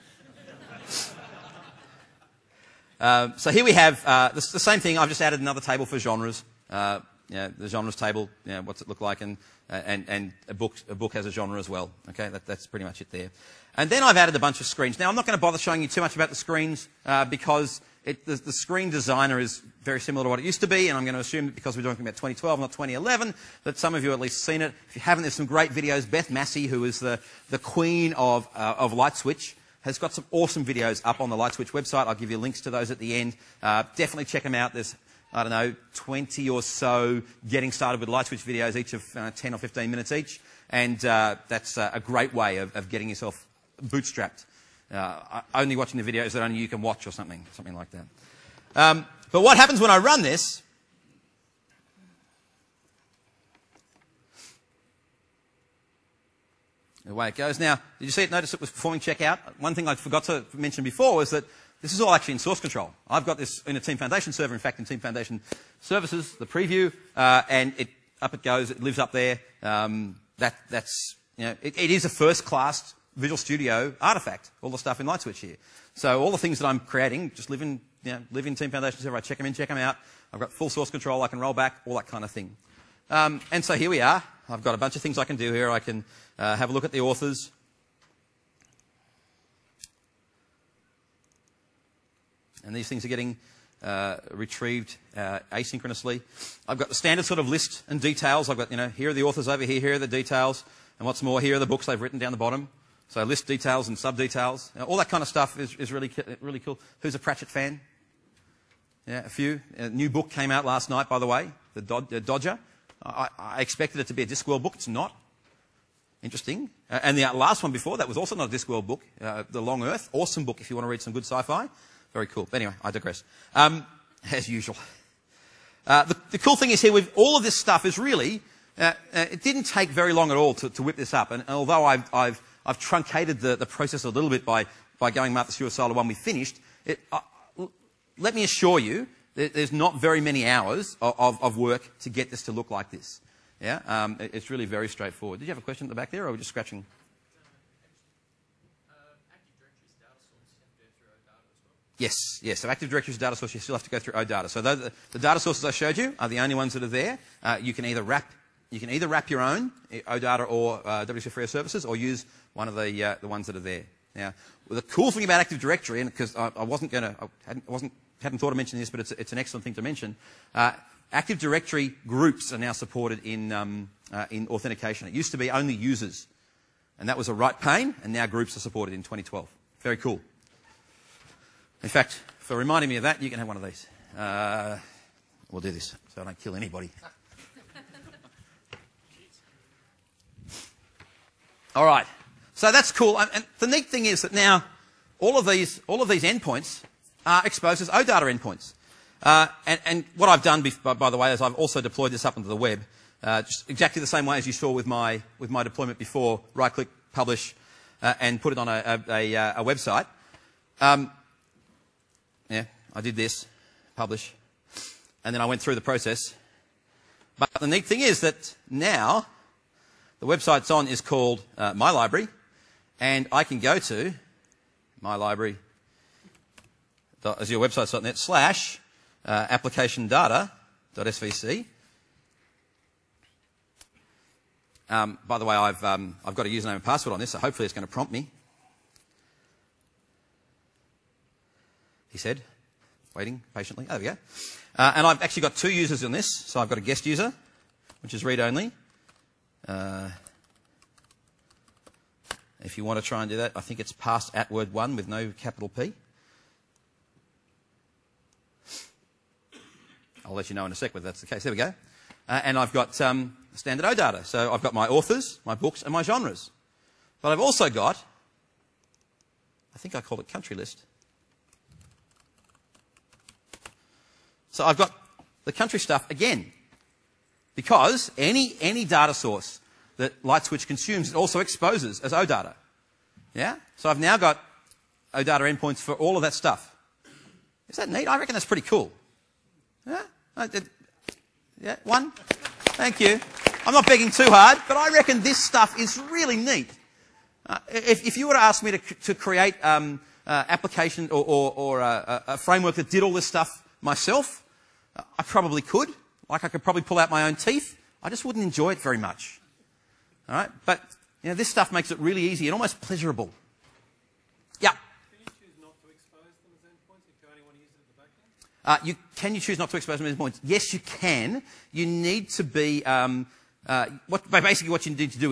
So here we have the same thing. I've just added another table for genres. The genres table, what's it look like? And a book has a genre as well. Okay, that's pretty much it there. And then I've added a bunch of screens. Now, I'm not going to bother showing you too much about the screens because the screen designer is very similar to what it used to be, and I'm going to assume that because we're talking about 2012, not 2011, that some of you have at least seen it. If you haven't, there's some great videos. Beth Massey, who is the queen of LightSwitch, has got some awesome videos up on the LightSwitch website. I'll give you links to those at the end. Definitely check them out. There's, I don't know, 20 or so getting started with LightSwitch videos, each of 10 or 15 minutes each. And that's a great way of getting yourself bootstrapped. Only watching the videos that only you can watch or something like that. But what happens when I run this? The way it goes. Now, did you see it? Notice it was performing checkout. One thing I forgot to mention before was that this is all actually in source control. I've got this in a Team Foundation server, in fact, in Team Foundation Services, the preview, and up it goes. It lives up there. That's it is a first-class Visual Studio artifact, all the stuff in LightSwitch here. So all the things that I'm creating just live in Team Foundation Server. I check them in, check them out. I've got full source control. I can roll back, all that kind of thing. And so here we are. I've got a bunch of things I can do here. I can have a look at the authors. And these things are getting retrieved asynchronously. I've got the standard sort of list and details. I've got, here are the authors over here are the details. And what's more, here are the books they've written down the bottom. So list details and sub-details. All that kind of stuff is really cool. Who's a Pratchett fan? Yeah, a few. A new book came out last night, by the way, The Dodger. I expected it to be a Discworld book. It's not. Interesting. And the last one before that was also not a Discworld book, The Long Earth. Awesome book if you want to read some good sci-fi. Very cool. But anyway, I digress. As usual. The cool thing is here with all of this stuff is really, it didn't take very long at all to whip this up. And although I've truncated the process a little bit by going Martha Stewart Silo 1 we finished, let me assure you, there's not very many hours of work to get this to look like this. Yeah, it's really very straightforward. Did you have a question at the back there, or were we just scratching? Yes. So Active Directory's data source, you still have to go through OData. So the data sources I showed you are the only ones that are there. You can either wrap your own OData or WSO Free Services, or use one of the ones that are there. Now, the cool thing about Active Directory, and because I hadn't thought of mentioning this, but it's an excellent thing to mention. Active Directory groups are now supported in authentication. It used to be only users, and that was a right pain. And now groups are supported in 2012. Very cool. In fact, for reminding me of that, you can have one of these. We'll do this so I don't kill anybody. All right. So that's cool. And the neat thing is that now all of these endpoints are exposed as OData endpoints. And what I've done, by the way, is I've also deployed this up into the web, just exactly the same way as you saw with my deployment before. Right-click, publish, and put it on a website. Yeah, I did this, publish, and then I went through the process. But the neat thing is that now the website it's on is called My Library, and I can go to mylibrary.azureWebsites.net /applicationdata.svc. By the way, I've got a username and password on this, so hopefully it's going to prompt me. He said, waiting patiently. Oh, there we go. And I've actually got two users on this. So I've got a guest user, which is read-only. If you want to try and do that, I think it's past@word1 with no capital P. I'll let you know in a sec whether that's the case. There we go. And I've got standard OData. So I've got my authors, my books, and my genres. But I've also got, I think I call it country list. So I've got the country stuff again, because any data source that LightSwitch consumes, it also exposes as OData. Yeah? So I've now got OData endpoints for all of that stuff. Is that neat? I reckon that's pretty cool. Yeah? Yeah, one? Thank you. I'm not begging too hard, but I reckon this stuff is really neat. If you were to ask me to create application or a framework that did all this stuff myself, I probably could. Like, I could probably pull out my own teeth. I just wouldn't enjoy it very much. All right? But, this stuff makes it really easy and almost pleasurable. Yeah. Can you choose not to expose them as endpoints if you only want to use it at the back end? Can you choose not to expose them as endpoints? Yes, you can. You need to be, basically what you need to do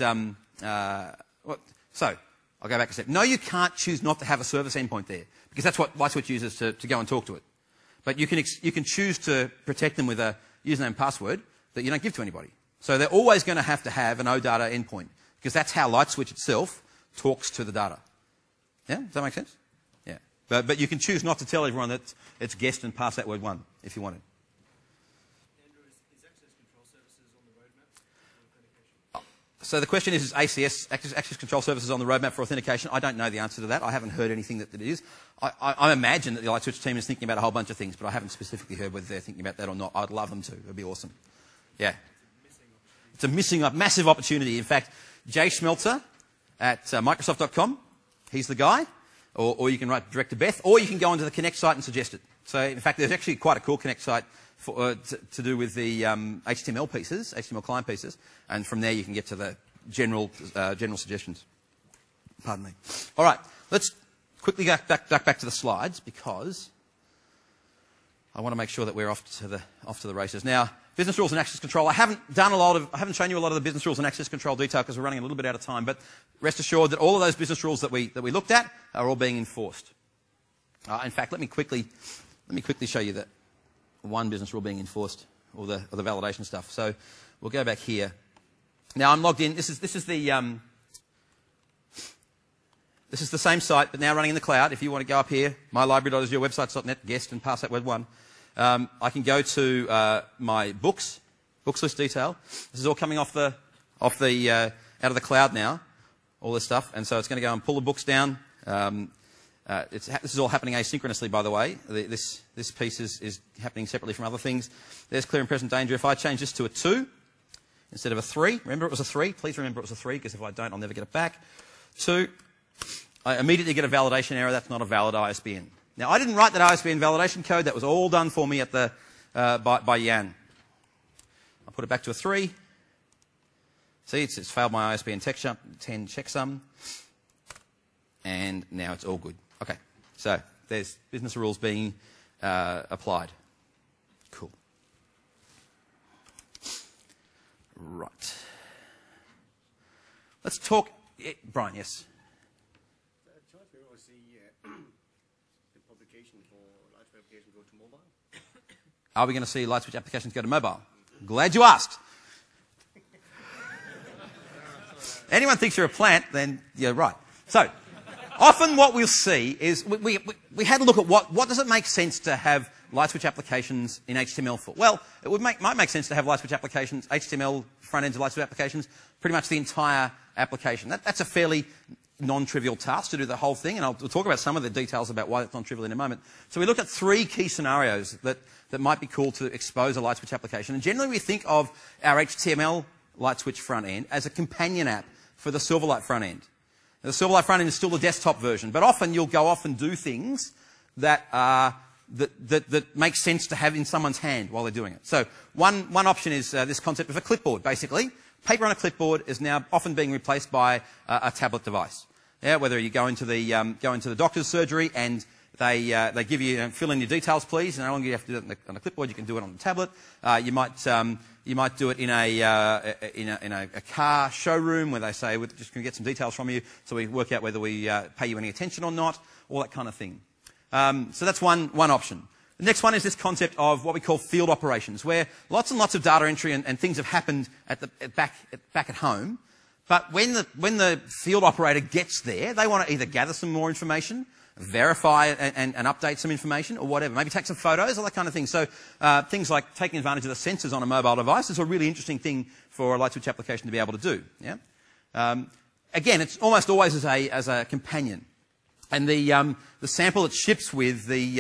so, I'll go back a step. No, you can't choose not to have a service endpoint there, because that's what LightSwitch uses to go and talk to it. But you can choose to protect them with a username and password that you don't give to anybody. So they're always going to have an OData endpoint, because that's how LightSwitch itself talks to the data. Yeah? Does that make sense? Yeah. But you can choose not to tell everyone that it's guest and pass that word 1 if you wanted. Andrew, is access control services on the roadmap for authentication? So the question is ACS, access control services, on the roadmap for authentication? I don't know the answer to that. I haven't heard anything that it is. I imagine that the LightSwitch team is thinking about a whole bunch of things, but I haven't specifically heard whether they're thinking about that or not. I'd love them to. It would be awesome. Yeah. It's a massive opportunity. In fact, Jay Schmelzer at Microsoft.com, he's the guy. Or you can write direct to Beth, or you can go onto the Connect site and suggest it. So, in fact, there's actually quite a cool Connect site to do with the HTML pieces, HTML client pieces, and from there you can get to the general suggestions. Pardon me. All right, let's quickly go back to the slides, because I want to make sure that we're off to the races. Now, business rules and access control. I haven't shown you a lot of the business rules and access control detail because we're running a little bit out of time. But rest assured that all of those business rules that we looked at are all being enforced. In fact, let me quickly show you that one business rule being enforced, or the validation stuff. So we'll go back here. Now I'm logged in. This is the same site, but now running in the cloud. If you want to go up here, mylibrary.azurewebsites.net, guest, and pass that word 1. I can go to my books list detail. This is all coming out of the cloud now, all this stuff, and so it's going to go and pull the books down. This is all happening asynchronously, by the way. This piece is happening separately from other things. There's clear and present danger. If I change this to a 2 instead of a 3, remember it was a 3. Please remember it was a 3, because if I don't, I'll never get it back. 2. I immediately get a validation error. That's not a valid ISBN. Now, I didn't write that ISBN validation code. That was all done for me by Jan. I'll put it back to a 3. See, it's failed my ISBN 10 checksum. And now it's all good. Okay, so there's business rules being applied. Cool. Right. Let's talk... Brian, yes? Are we going to see LightSwitch applications go to mobile? Glad you asked. Anyone thinks you're a plant, then you're right. So, often what we'll see is we had a look at what does it make sense to have LightSwitch applications in HTML for? Well, it might make sense to have LightSwitch applications, HTML front ends of LightSwitch applications, pretty much the entire application. That's a fairly non-trivial task to do the whole thing, and we'll talk about some of the details about why that's non-trivial in a moment. So we looked at 3 key scenarios that might be cool to expose a LightSwitch application. And generally we think of our HTML LightSwitch front end as a companion app for the Silverlight front end. Now, the Silverlight front end is still the desktop version, but often you'll go off and do things that make sense to have in someone's hand while they're doing it. So one option is this concept of a clipboard, basically. Paper on a clipboard is now often being replaced by a tablet device. Yeah, whether you go into the doctor's surgery and they give you, fill in your details, please. And no longer you have to do it on a clipboard. You can do it on the tablet. You might do it in a car showroom where they say, "We're just going to get some details from you, so we work out whether we pay you any attention or not," all that kind of thing. So that's one option. The next one is this concept of what we call field operations, where lots and lots of data entry and things have happened back at home. But when the field operator gets there, they want to either gather some more information, verify and update some information, or whatever. Maybe take some photos, all that kind of thing. So things like taking advantage of the sensors on a mobile device is a really interesting thing for a LightSwitch application to be able to do. Yeah. Again, it's almost always as a companion. And the sample it ships with the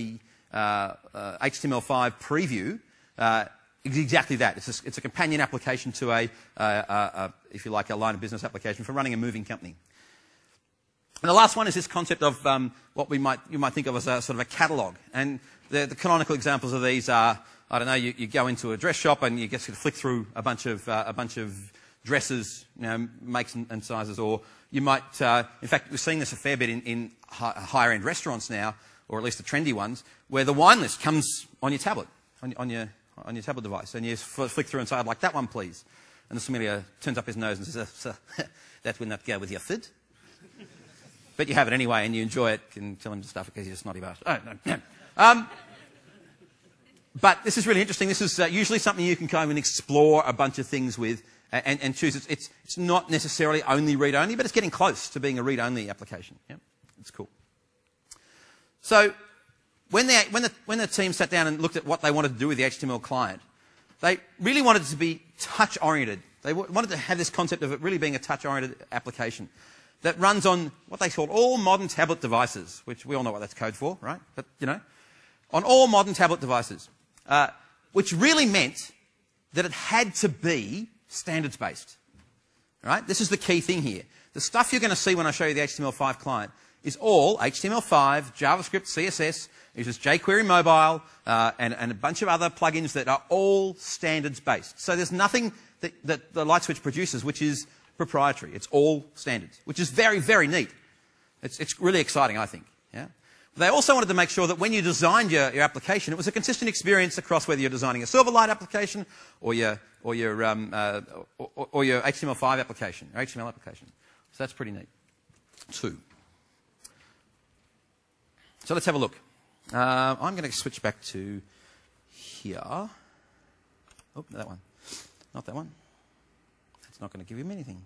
HTML5 preview is exactly that. It's a companion application to if you like, a line of business application for running a moving company. And the last one is this concept of what you might think of as a sort of a catalog. And the canonical examples of these are, I don't know, you go into a dress shop and you get to flick through a bunch of dresses, makes and sizes, or you might, in fact, we're seeing this a fair bit in higher end restaurants now, or at least the trendy ones, where the wine list comes on your tablet, on your tablet device, and you flick through and say, "I'd like that one, please." And the sommelier turns up his nose and says, "That would not go with your food." But you have it anyway, and you enjoy it, and tell him to stuff it because you're a snotty bastard. Oh, no. But this is really interesting. This is usually something you can kind of explore a bunch of things with and choose. It's not necessarily only read-only, but it's getting close to being a read-only application. Yeah, it's cool. So when the team sat down and looked at what they wanted to do with the HTML client, they really wanted it to be touch-oriented. They wanted to have this concept of it really being a touch-oriented application that runs on what they call all modern tablet devices, which we all know what that's code for, right? But, on all modern tablet devices, which really meant that it had to be standards-based, right? This is the key thing here. The stuff you're going to see when I show you the HTML5 client is all HTML5, JavaScript, CSS, uses jQuery Mobile, and a bunch of other plugins that are all standards-based. So there's nothing that the LightSwitch produces which is proprietary. It's all standards, which is very, very neat. It's really exciting, I think. Yeah. They also wanted to make sure that when you designed your application, it was a consistent experience across whether you're designing a Silverlight application or your HTML5 application, or HTML application. So that's pretty neat, too. So let's have a look. I'm going to switch back to here. Oh, that one. Not that one. That's not going to give him anything.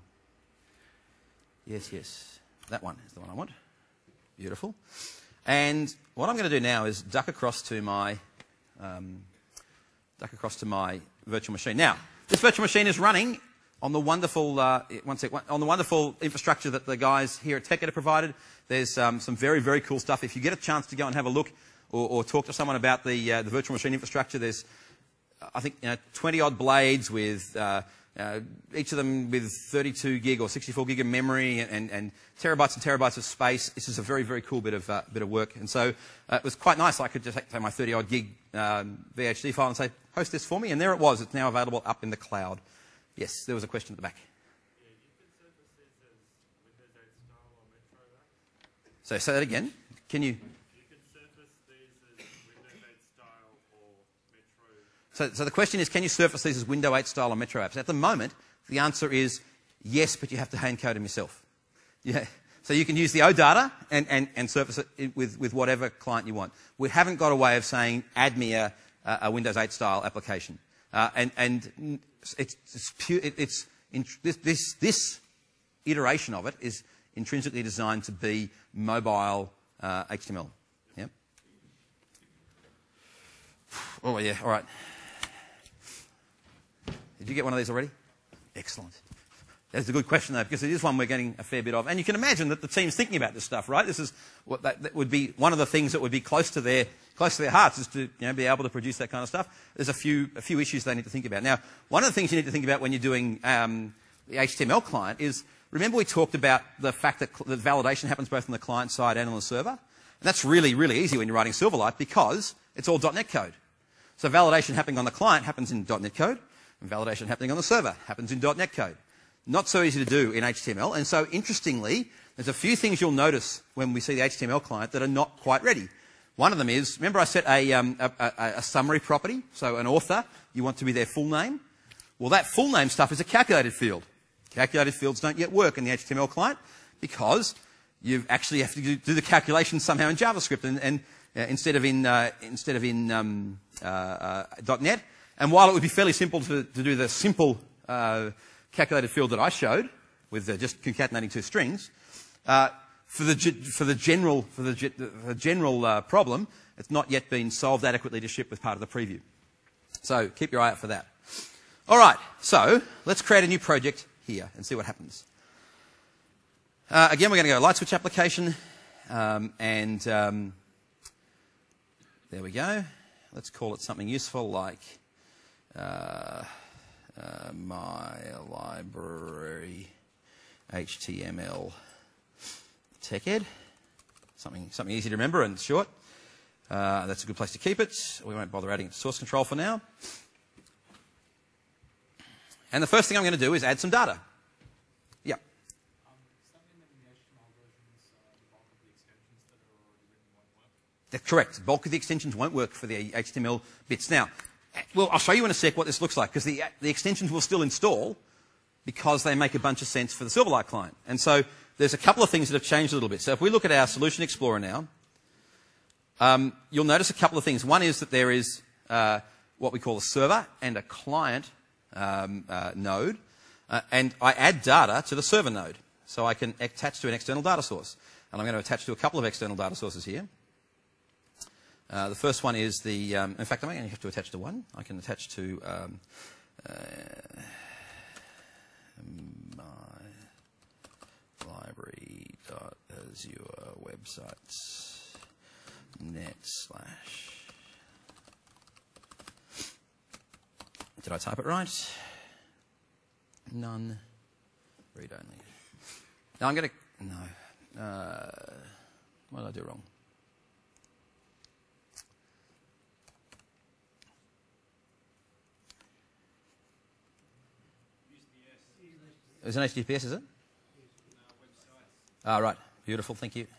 Yes. That one is the one I want. Beautiful. And what I'm going to do now is duck across to my virtual machine. Now, this virtual machine is running on the wonderful infrastructure that the guys here at TechEd have provided. There's some very, very cool stuff. If you get a chance to go and have a look or talk to someone about the virtual machine infrastructure, there's, I think, 20-odd blades with each of them with 32 gig or 64 gig of memory and terabytes and terabytes of space. This is a very, very cool bit of work. And so it was quite nice. I could just take my 30-odd gig VHD file and say, host this for me. And there it was. It's now available up in the cloud. Yes, there was a question at the back. Yeah, you can surface these as Windows 8 style or Metro apps. So say that again. Can you? You can surface these as Windows 8 style or Metro. So the question is, can you surface these as Windows 8 style or Metro apps? At the moment, the answer is yes, but you have to hand code them yourself. Yeah. So you can use the OData and surface it with whatever client you want. We haven't got a way of saying, add me a Windows 8 style application. This iteration of it is intrinsically designed to be mobile HTML. Yeah. Oh yeah. All right. Did you get one of these already? Excellent. That's a good question, though, because it is one we're getting a fair bit of. And you can imagine that the team's thinking about this stuff, right? This is what that would be one of the things that would be close to their hearts, is to be able to produce that kind of stuff. There's a few issues they need to think about. Now, one of the things you need to think about when you're doing the HTML client is, remember we talked about the fact that the validation happens both on the client side and on the server? And that's really, really easy when you're writing Silverlight because it's all .NET code. So validation happening on the client happens in .NET code, and validation happening on the server happens in .NET code. Not so easy to do in HTML. And so, interestingly, there's a few things you'll notice when we see the HTML client that are not quite ready. One of them is, remember I set a summary property, so an author, you want to be their full name? Well, that full name stuff is a calculated field. Calculated fields don't yet work in the HTML client because you actually have to do the calculation somehow in JavaScript and instead of in .NET. And while it would be fairly simple to do the simple calculated field that I showed with just concatenating two strings, for the general problem, it's not yet been solved adequately to ship with part of the preview. So keep your eye out for that. All right, so let's create a new project here and see what happens. Again, we're going to go LightSwitch application, and there we go. Let's call it something useful like my library HTML TechEd. Something easy to remember and short. That's a good place to keep it. We won't bother adding it to source control for now. And the first thing I'm going to do is add some data. Yeah. Does that mean that in the HTML versions, the bulk of the extensions that are already written won't work? That's correct. The bulk of the extensions won't work for the HTML bits. Now, well, I'll show you in a sec what this looks like, because the extensions will still install because they make a bunch of sense for the Silverlight client. And so there's a couple of things that have changed a little bit. So if we look at our Solution Explorer now, you'll notice a couple of things. One is that there is what we call a server and a client node, and I add data to the server node. So I can attach to an external data source. And I'm going to attach to a couple of external data sources here. The first one is the, in fact, I may only have to attach to one. I can attach to my library.azure websites net slash. Did I type it right? None. Read only. Now I'm going to, no. What did I do wrong? It's an HTTPS, is it? Ah, right. Beautiful. Thank you.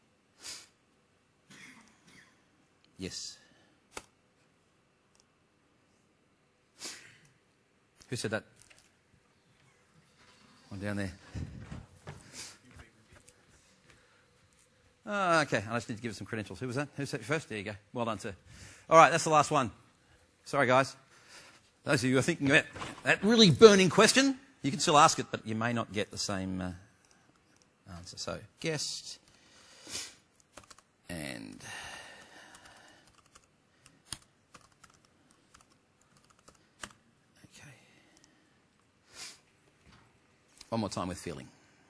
Yes. Who said that? One down there. Oh, okay. I just need to give it some credentials. Who was that? Who said it first? There you go. Well done, sir. All right, that's the last one. Sorry, guys. Those of you who are thinking about that really burning question, you can still ask it, but you may not get the same answer. So, guest and okay. One more time with feeling.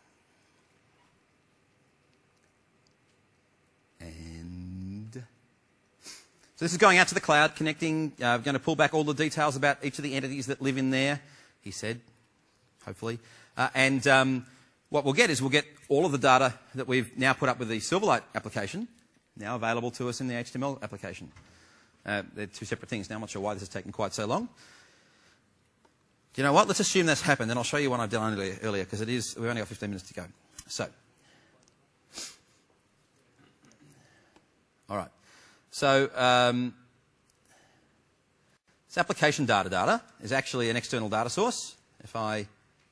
And so this is going out to the cloud, connecting. Going to pull back all the details about each of the entities that live in there, he said. Hopefully. What we'll get is we'll get all of the data that we've now put up with the Silverlight application now available to us in the HTML application. They're two separate things. Now I'm not sure why this has taken quite so long. Do you know what? Let's assume that's happened, then I'll show you one I've done earlier, because we've only got 15 minutes to go. So. All right. So, this application data is actually an external data source. If I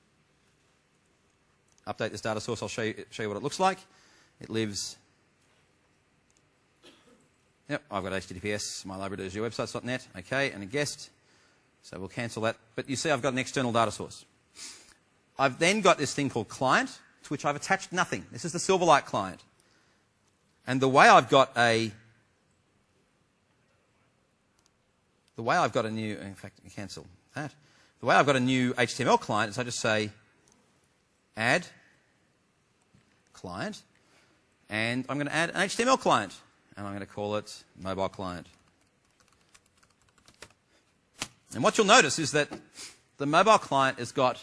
update this data source, I'll show you what it looks like. It lives. Yep, I've got HTTPS, my library.azure websites.net. Okay, and a guest. So we'll cancel that. But you see I've got an external data source. I've then got this thing called client, to which I've attached nothing. This is the Silverlight client. And the way I've got a new, in fact, cancel that. The way I've got a new HTML client is I just say add client, and I'm going to add an HTML client, and I'm going to call it mobile client. And what you'll notice is that the mobile client has got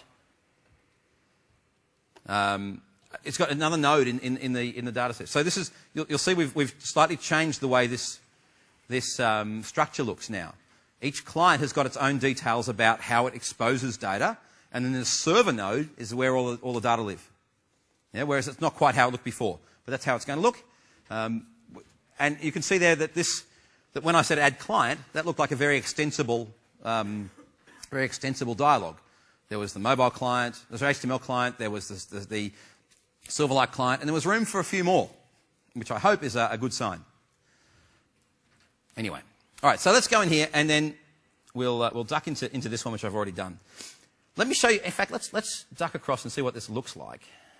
it's got another node in the data set. So this is you'll see we've slightly changed the way this structure looks now. Each client has got its own details about how it exposes data, and then the server node is where all the data live. Yeah, whereas it's not quite how it looked before, but that's how it's going to look. And you can see there that that when I said add client, that looked like a very extensible dialogue. There was the mobile client, there was the HTML client, there was the Silverlight client, and there was room for a few more, which I hope is a good sign. Anyway. All right, so let's go in here, and then we'll duck into this one, which I've already done. Let me show you. In fact, let's duck across and see what this looks like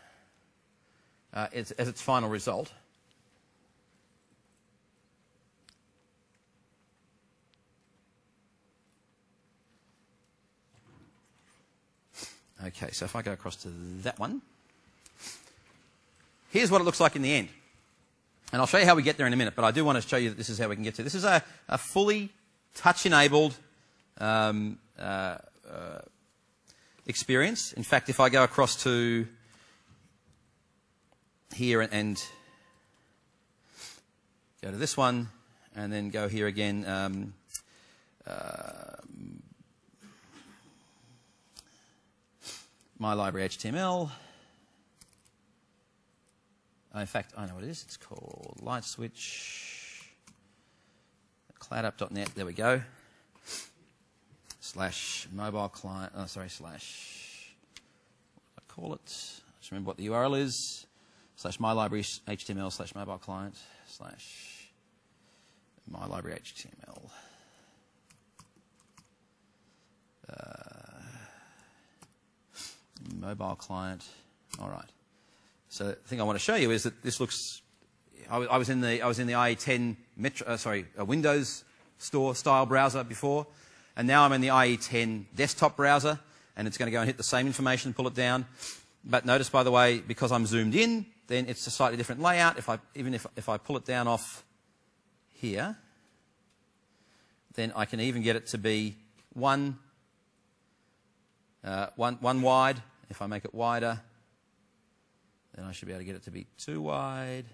as its final result. Okay, so if I go across to that one, here's what it looks like in the end. And I'll show you how we get there in a minute, but I do want to show you that this is how we can get to. This is a fully touch-enabled experience. In fact, if I go across to here and go to this one, and then go here again, my library HTML. In fact, I know what it is. It's called LightSwitch. CloudApp.net. There we go. / mobile client. / what do I call it? Just remember what the URL is. / my library HTML / mobile client / my library HTML. Mobile client. All right. So the thing I want to show you is that this looks. I was in the IE10 Windows Store style browser before, and now I'm in the IE10 desktop browser, and it's going to go and hit the same information, pull it down. But notice, by the way, because I'm zoomed in, then it's a slightly different layout. If I pull it down off here, then I can even get it to be one wide. If I make it wider, then I should be able to get it to be 2 wide.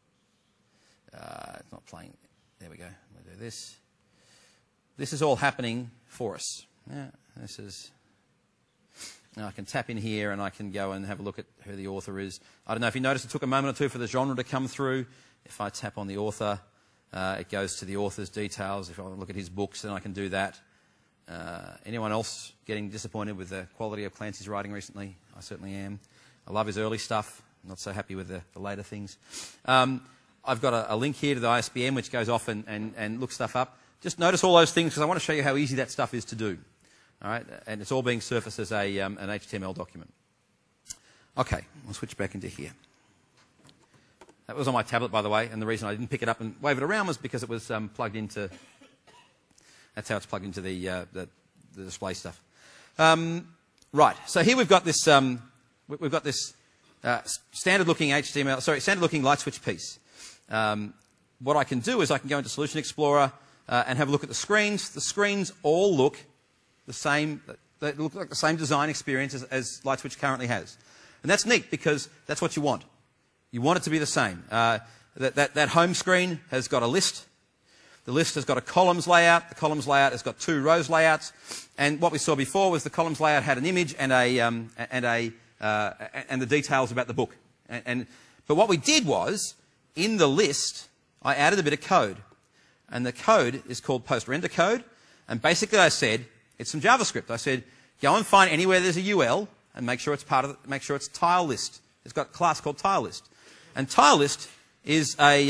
It's not playing. There we go. We'll do this. This is all happening for us. Yeah, this is. Now I can tap in here and I can go and have a look at who the author is. I don't know if you noticed it took a moment or two for the genre to come through. If I tap on the author, it goes to the author's details. If I look at his books, then I can do that. Anyone else getting disappointed with the quality of Clancy's writing recently? I certainly am. I love his early stuff. Not so happy with the later things. I've got a link here to the ISBN which goes off and looks stuff up. Just notice all those things because I want to show you how easy that stuff is to do. All right, and it's all being surfaced as an HTML document. Okay, we'll switch back into here. That was on my tablet, by the way, and the reason I didn't pick it up and wave it around was because it was plugged into. That's how it's plugged into the display stuff. Right. So here we've got this standard-looking standard-looking LightSwitch piece. What I can do is I can go into Solution Explorer and have a look at the screens. The screens all look the same. They look like the same design experience as LightSwitch currently has, and that's neat because that's what you want. You want it to be the same. That home screen has got a list. The list has got a columns layout. The columns layout has got 2 rows layouts. And what we saw before was the columns layout had an image and the details about the book. But what we did was, in the list, I added a bit of code. And the code is called post-render code. And basically I said, it's some JavaScript. I said, go and find anywhere there's a UL and make sure it's make sure it's tile list. It's got a class called tile list. And tile list is a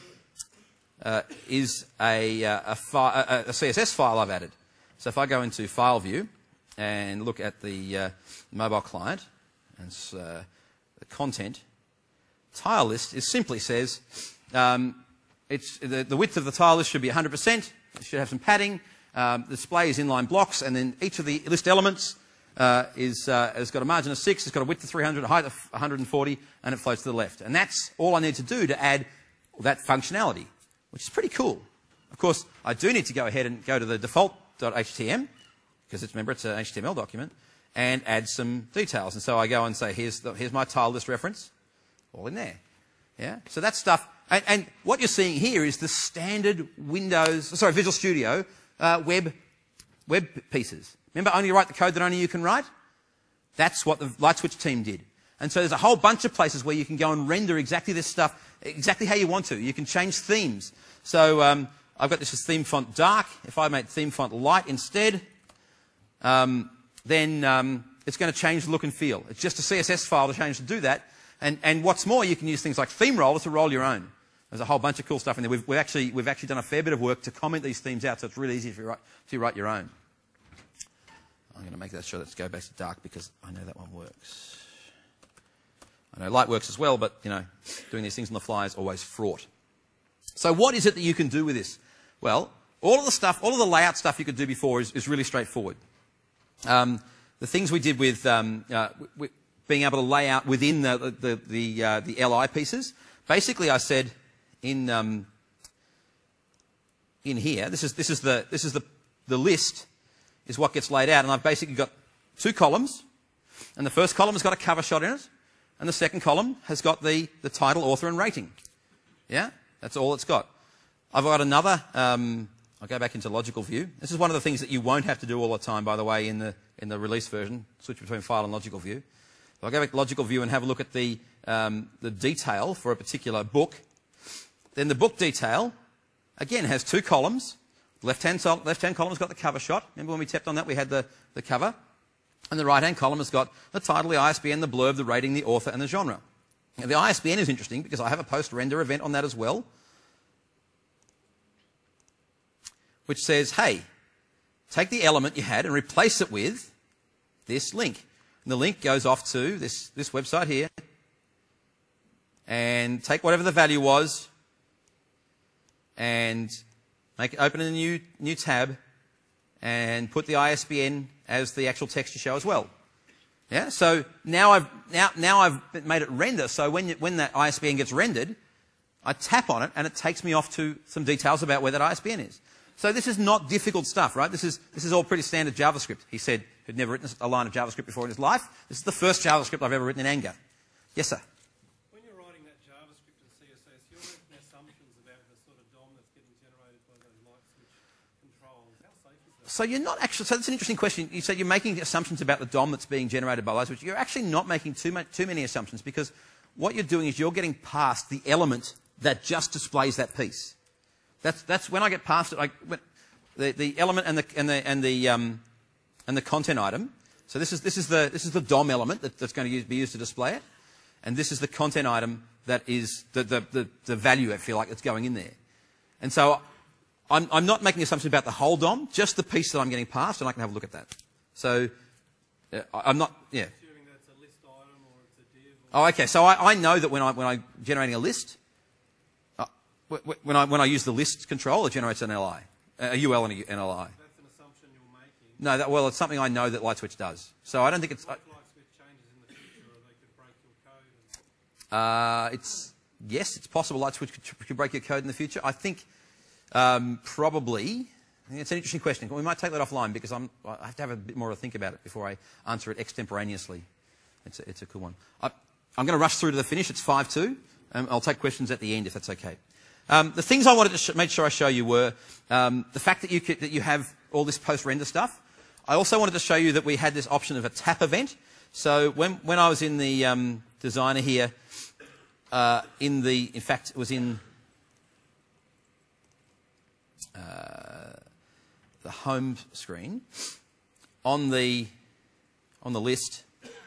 CSS file I've added. So if I go into File View and look at the mobile client and the content, tile list simply says it's the width of the tile list should be 100%. It should have some padding. The display is inline blocks, and then each of the list elements has got a margin of 6. It's got a width of 300, a height of 140, and it floats to the left. And that's all I need to do to add that functionality, which is pretty cool. Of course, I do need to go ahead and go to the default.htm, because remember it's an HTML document, and add some details. And so I go and say, here's my tile list reference, all in there. Yeah. So that stuff, and what you're seeing here is the standard Visual Studio web pieces. Remember, only write the code that only you can write? That's what the LightSwitch team did. And so there's a whole bunch of places where you can go and render exactly this stuff, exactly how you want to. You can change themes. So I've got this as theme font dark. If I make theme font light instead, then it's going to change the look and feel. It's just a CSS file to do that. And what's more, you can use things like theme roller to roll your own. There's a whole bunch of cool stuff in there. We've actually done a fair bit of work to comment these themes out, so it's really easy to write your own. I'm going to make sure let's go back to dark because I know that one works. I know light works as well, but doing these things on the fly is always fraught. So what is it that you can do with this? Well, all of the layout stuff you could do before is really straightforward. The things we did with being able to lay out within the LI pieces. Basically, I said in here, this is the list is what gets laid out, and I've basically got 2 columns, and the first column has got a cover shot in it, and the second column has got the title, author, and rating. Yeah, that's all it's got. I've got another I'll go back into logical view. This is one of the things that you won't have to do all the time, by the way, in the release version. Switch between file and logical view. So I'll go back to logical view and have a look at the detail for a particular book. Then the book detail, again, has two columns. Left-hand column's got the cover shot. Remember when we tapped on that, we had the cover. And the right-hand column has got the title, the ISBN, the blurb, the rating, the author, and the genre. Now, the ISBN is interesting because I have a post-render event on that as well, which says, hey, take the element you had and replace it with this link. And the link goes off to this website here. And take whatever the value was and open a new tab and put the ISBN as the actual text you show as well. Yeah. So now I've made it render. So when that ISBN gets rendered, I tap on it and it takes me off to some details about where that ISBN is. So this is not difficult stuff, right? This is all pretty standard JavaScript. He said he'd never written a line of JavaScript before in his life. This is the first JavaScript I've ever written in anger. Yes, sir. When you're writing that JavaScript and CSS, you're making assumptions about the sort of DOM that's getting generated by those light switch controls. How safe is that? So you're not actually. So that's an interesting question. You said you're making assumptions about the DOM that's being generated by light switch. You're actually not making too many assumptions because what you're doing is you're getting past the element that just displays that piece. That's when I get past it. The element and the content item. So this is the DOM element that's going to be used to display it, and this is the content item that is the value, I feel like, that's going in there. And so I'm not making assumptions about the whole DOM, just the piece that I'm getting past, and I can have a look at that. So I'm not. Yeah. Assuming that's a list item or it's a div. Oh, okay. So I know that when I'm generating a list. When I use the list control, it generates an LI, a UL and an LI. That's an assumption you're making. No, well, it's something I know that LightSwitch does. So I don't think it's. What if LightSwitch changes in the future, or they could break your code? Yes, it's possible LightSwitch could break your code in the future. I think probably. It's an interesting question. We might take that offline because I have to have a bit more of a think about it before I answer it extemporaneously. It's a cool one. I'm going to rush through to the finish. It's 5:02. I'll take questions at the end if that's okay. The things I wanted to make sure I show you were the fact that you have all this post-render stuff. I also wanted to show you that we had this option of a tap event. So when I was in the designer here, in fact, it was in the home screen on the list.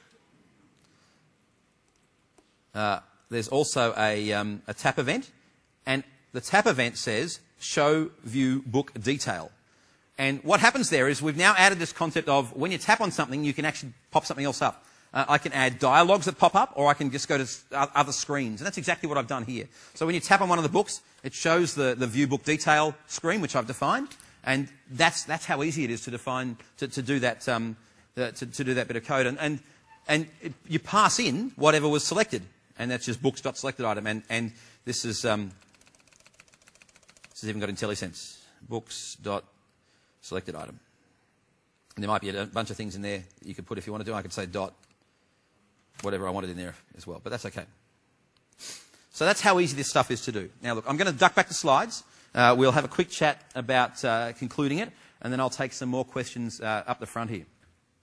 There's also a tap event. And the tap event says, show view book detail. And what happens there is we've now added this concept of when you tap on something, you can actually pop something else up. I can add dialogues that pop up, or I can just go to other screens. And that's exactly what I've done here. So when you tap on one of the books, it shows the view book detail screen, which I've defined. And that's how easy it is to define, to do that, to do that bit of code. And you pass in whatever was selected. And that's just books.selectedItem. And this is even got IntelliSense. Books.selectedItem. And there might be a bunch of things in there that you could put if you want to do. I could say dot, whatever I wanted in there as well. But that's okay. So that's how easy this stuff is to do. Now, look, I'm going to duck back to slides. We'll have a quick chat about concluding it. And then I'll take some more questions up the front here.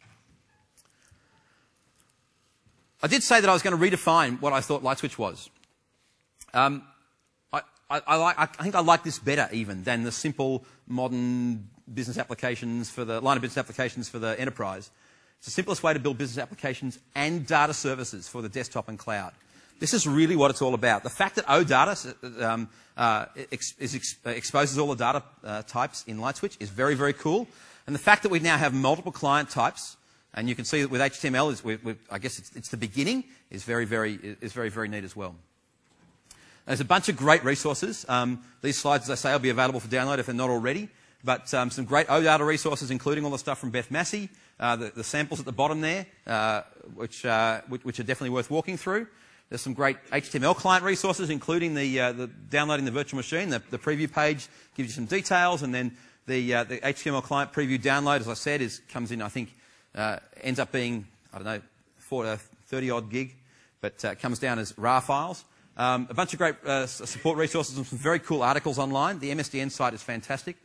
I did say that I was going to redefine what I thought LightSwitch was. I think I like this better even than the simple modern business applications for the line of business applications for the enterprise. It's the simplest way to build business applications and data services for the desktop and cloud. This is really what it's all about. The fact that OData exposes all the data types in LightSwitch is very, very cool. And the fact that we now have multiple client types, and you can see that with HTML, I guess it's the beginning, is very, very neat as well. There's a bunch of great resources. These slides, as I say, will be available for download if they're not already. But some great OData resources, including all the stuff from Beth Massey, the samples at the bottom there, which are definitely worth walking through. There's some great HTML client resources, including the downloading the virtual machine. The preview page gives you some details, and then the HTML client preview download, as I said, comes in. I think ends up being 30 odd gig, but comes down as RAR files. A bunch of great support resources and some very cool articles online. The MSDN site is fantastic.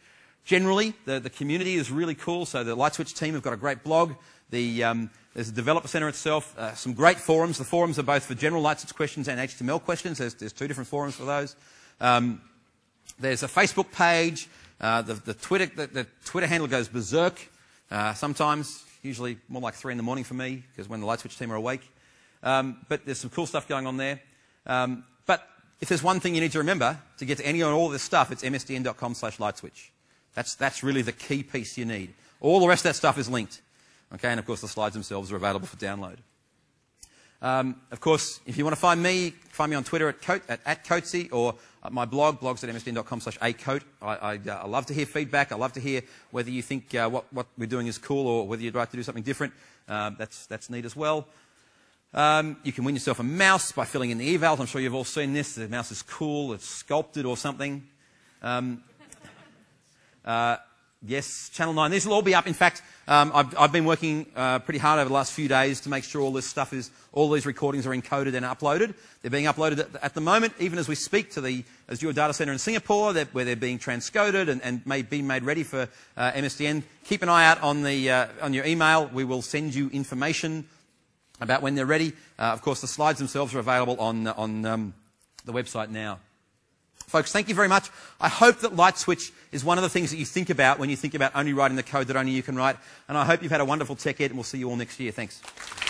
Generally, the community is really cool. So the LightSwitch team have got a great blog. There's a developer center itself, some great forums. The forums are both for general LightSwitch questions and HTML questions. There's 2 different forums for those. There's a Facebook page. The Twitter handle goes berserk sometimes, usually more like 3 in the morning for me, because when the LightSwitch team are awake. But there's some cool stuff going on there. But if there's one thing you need to remember to get to any and all of this stuff, it's msdn.com/lightswitch. That's really the key piece you need. All the rest of that stuff is linked. Okay, and of course the slides themselves are available for download. Of course, if you want to find me on Twitter at Coatsy, or at my blog, blogs.msdn.com/acoat. I love to hear feedback. I love to hear whether you think what we're doing is cool, or whether you'd like to do something different. That's neat as well. You can win yourself a mouse by filling in the evals. I'm sure you've all seen this. The mouse is cool. It's sculpted or something. Yes, Channel 9. These will all be up. In fact, I've been working pretty hard over the last few days to make sure all these recordings are encoded and uploaded. They're being uploaded at the moment, even as we speak, to the Azure Data Center in Singapore, where they're being transcoded and may be made ready for MSDN. Keep an eye out on your email. We will send you information about when they're ready. Of course, the slides themselves are available on the website now. Folks, thank you very much. I hope that LightSwitch is one of the things that you think about when you think about only writing the code that only you can write. And I hope you've had a wonderful Tech Ed, and we'll see you all next year. Thanks.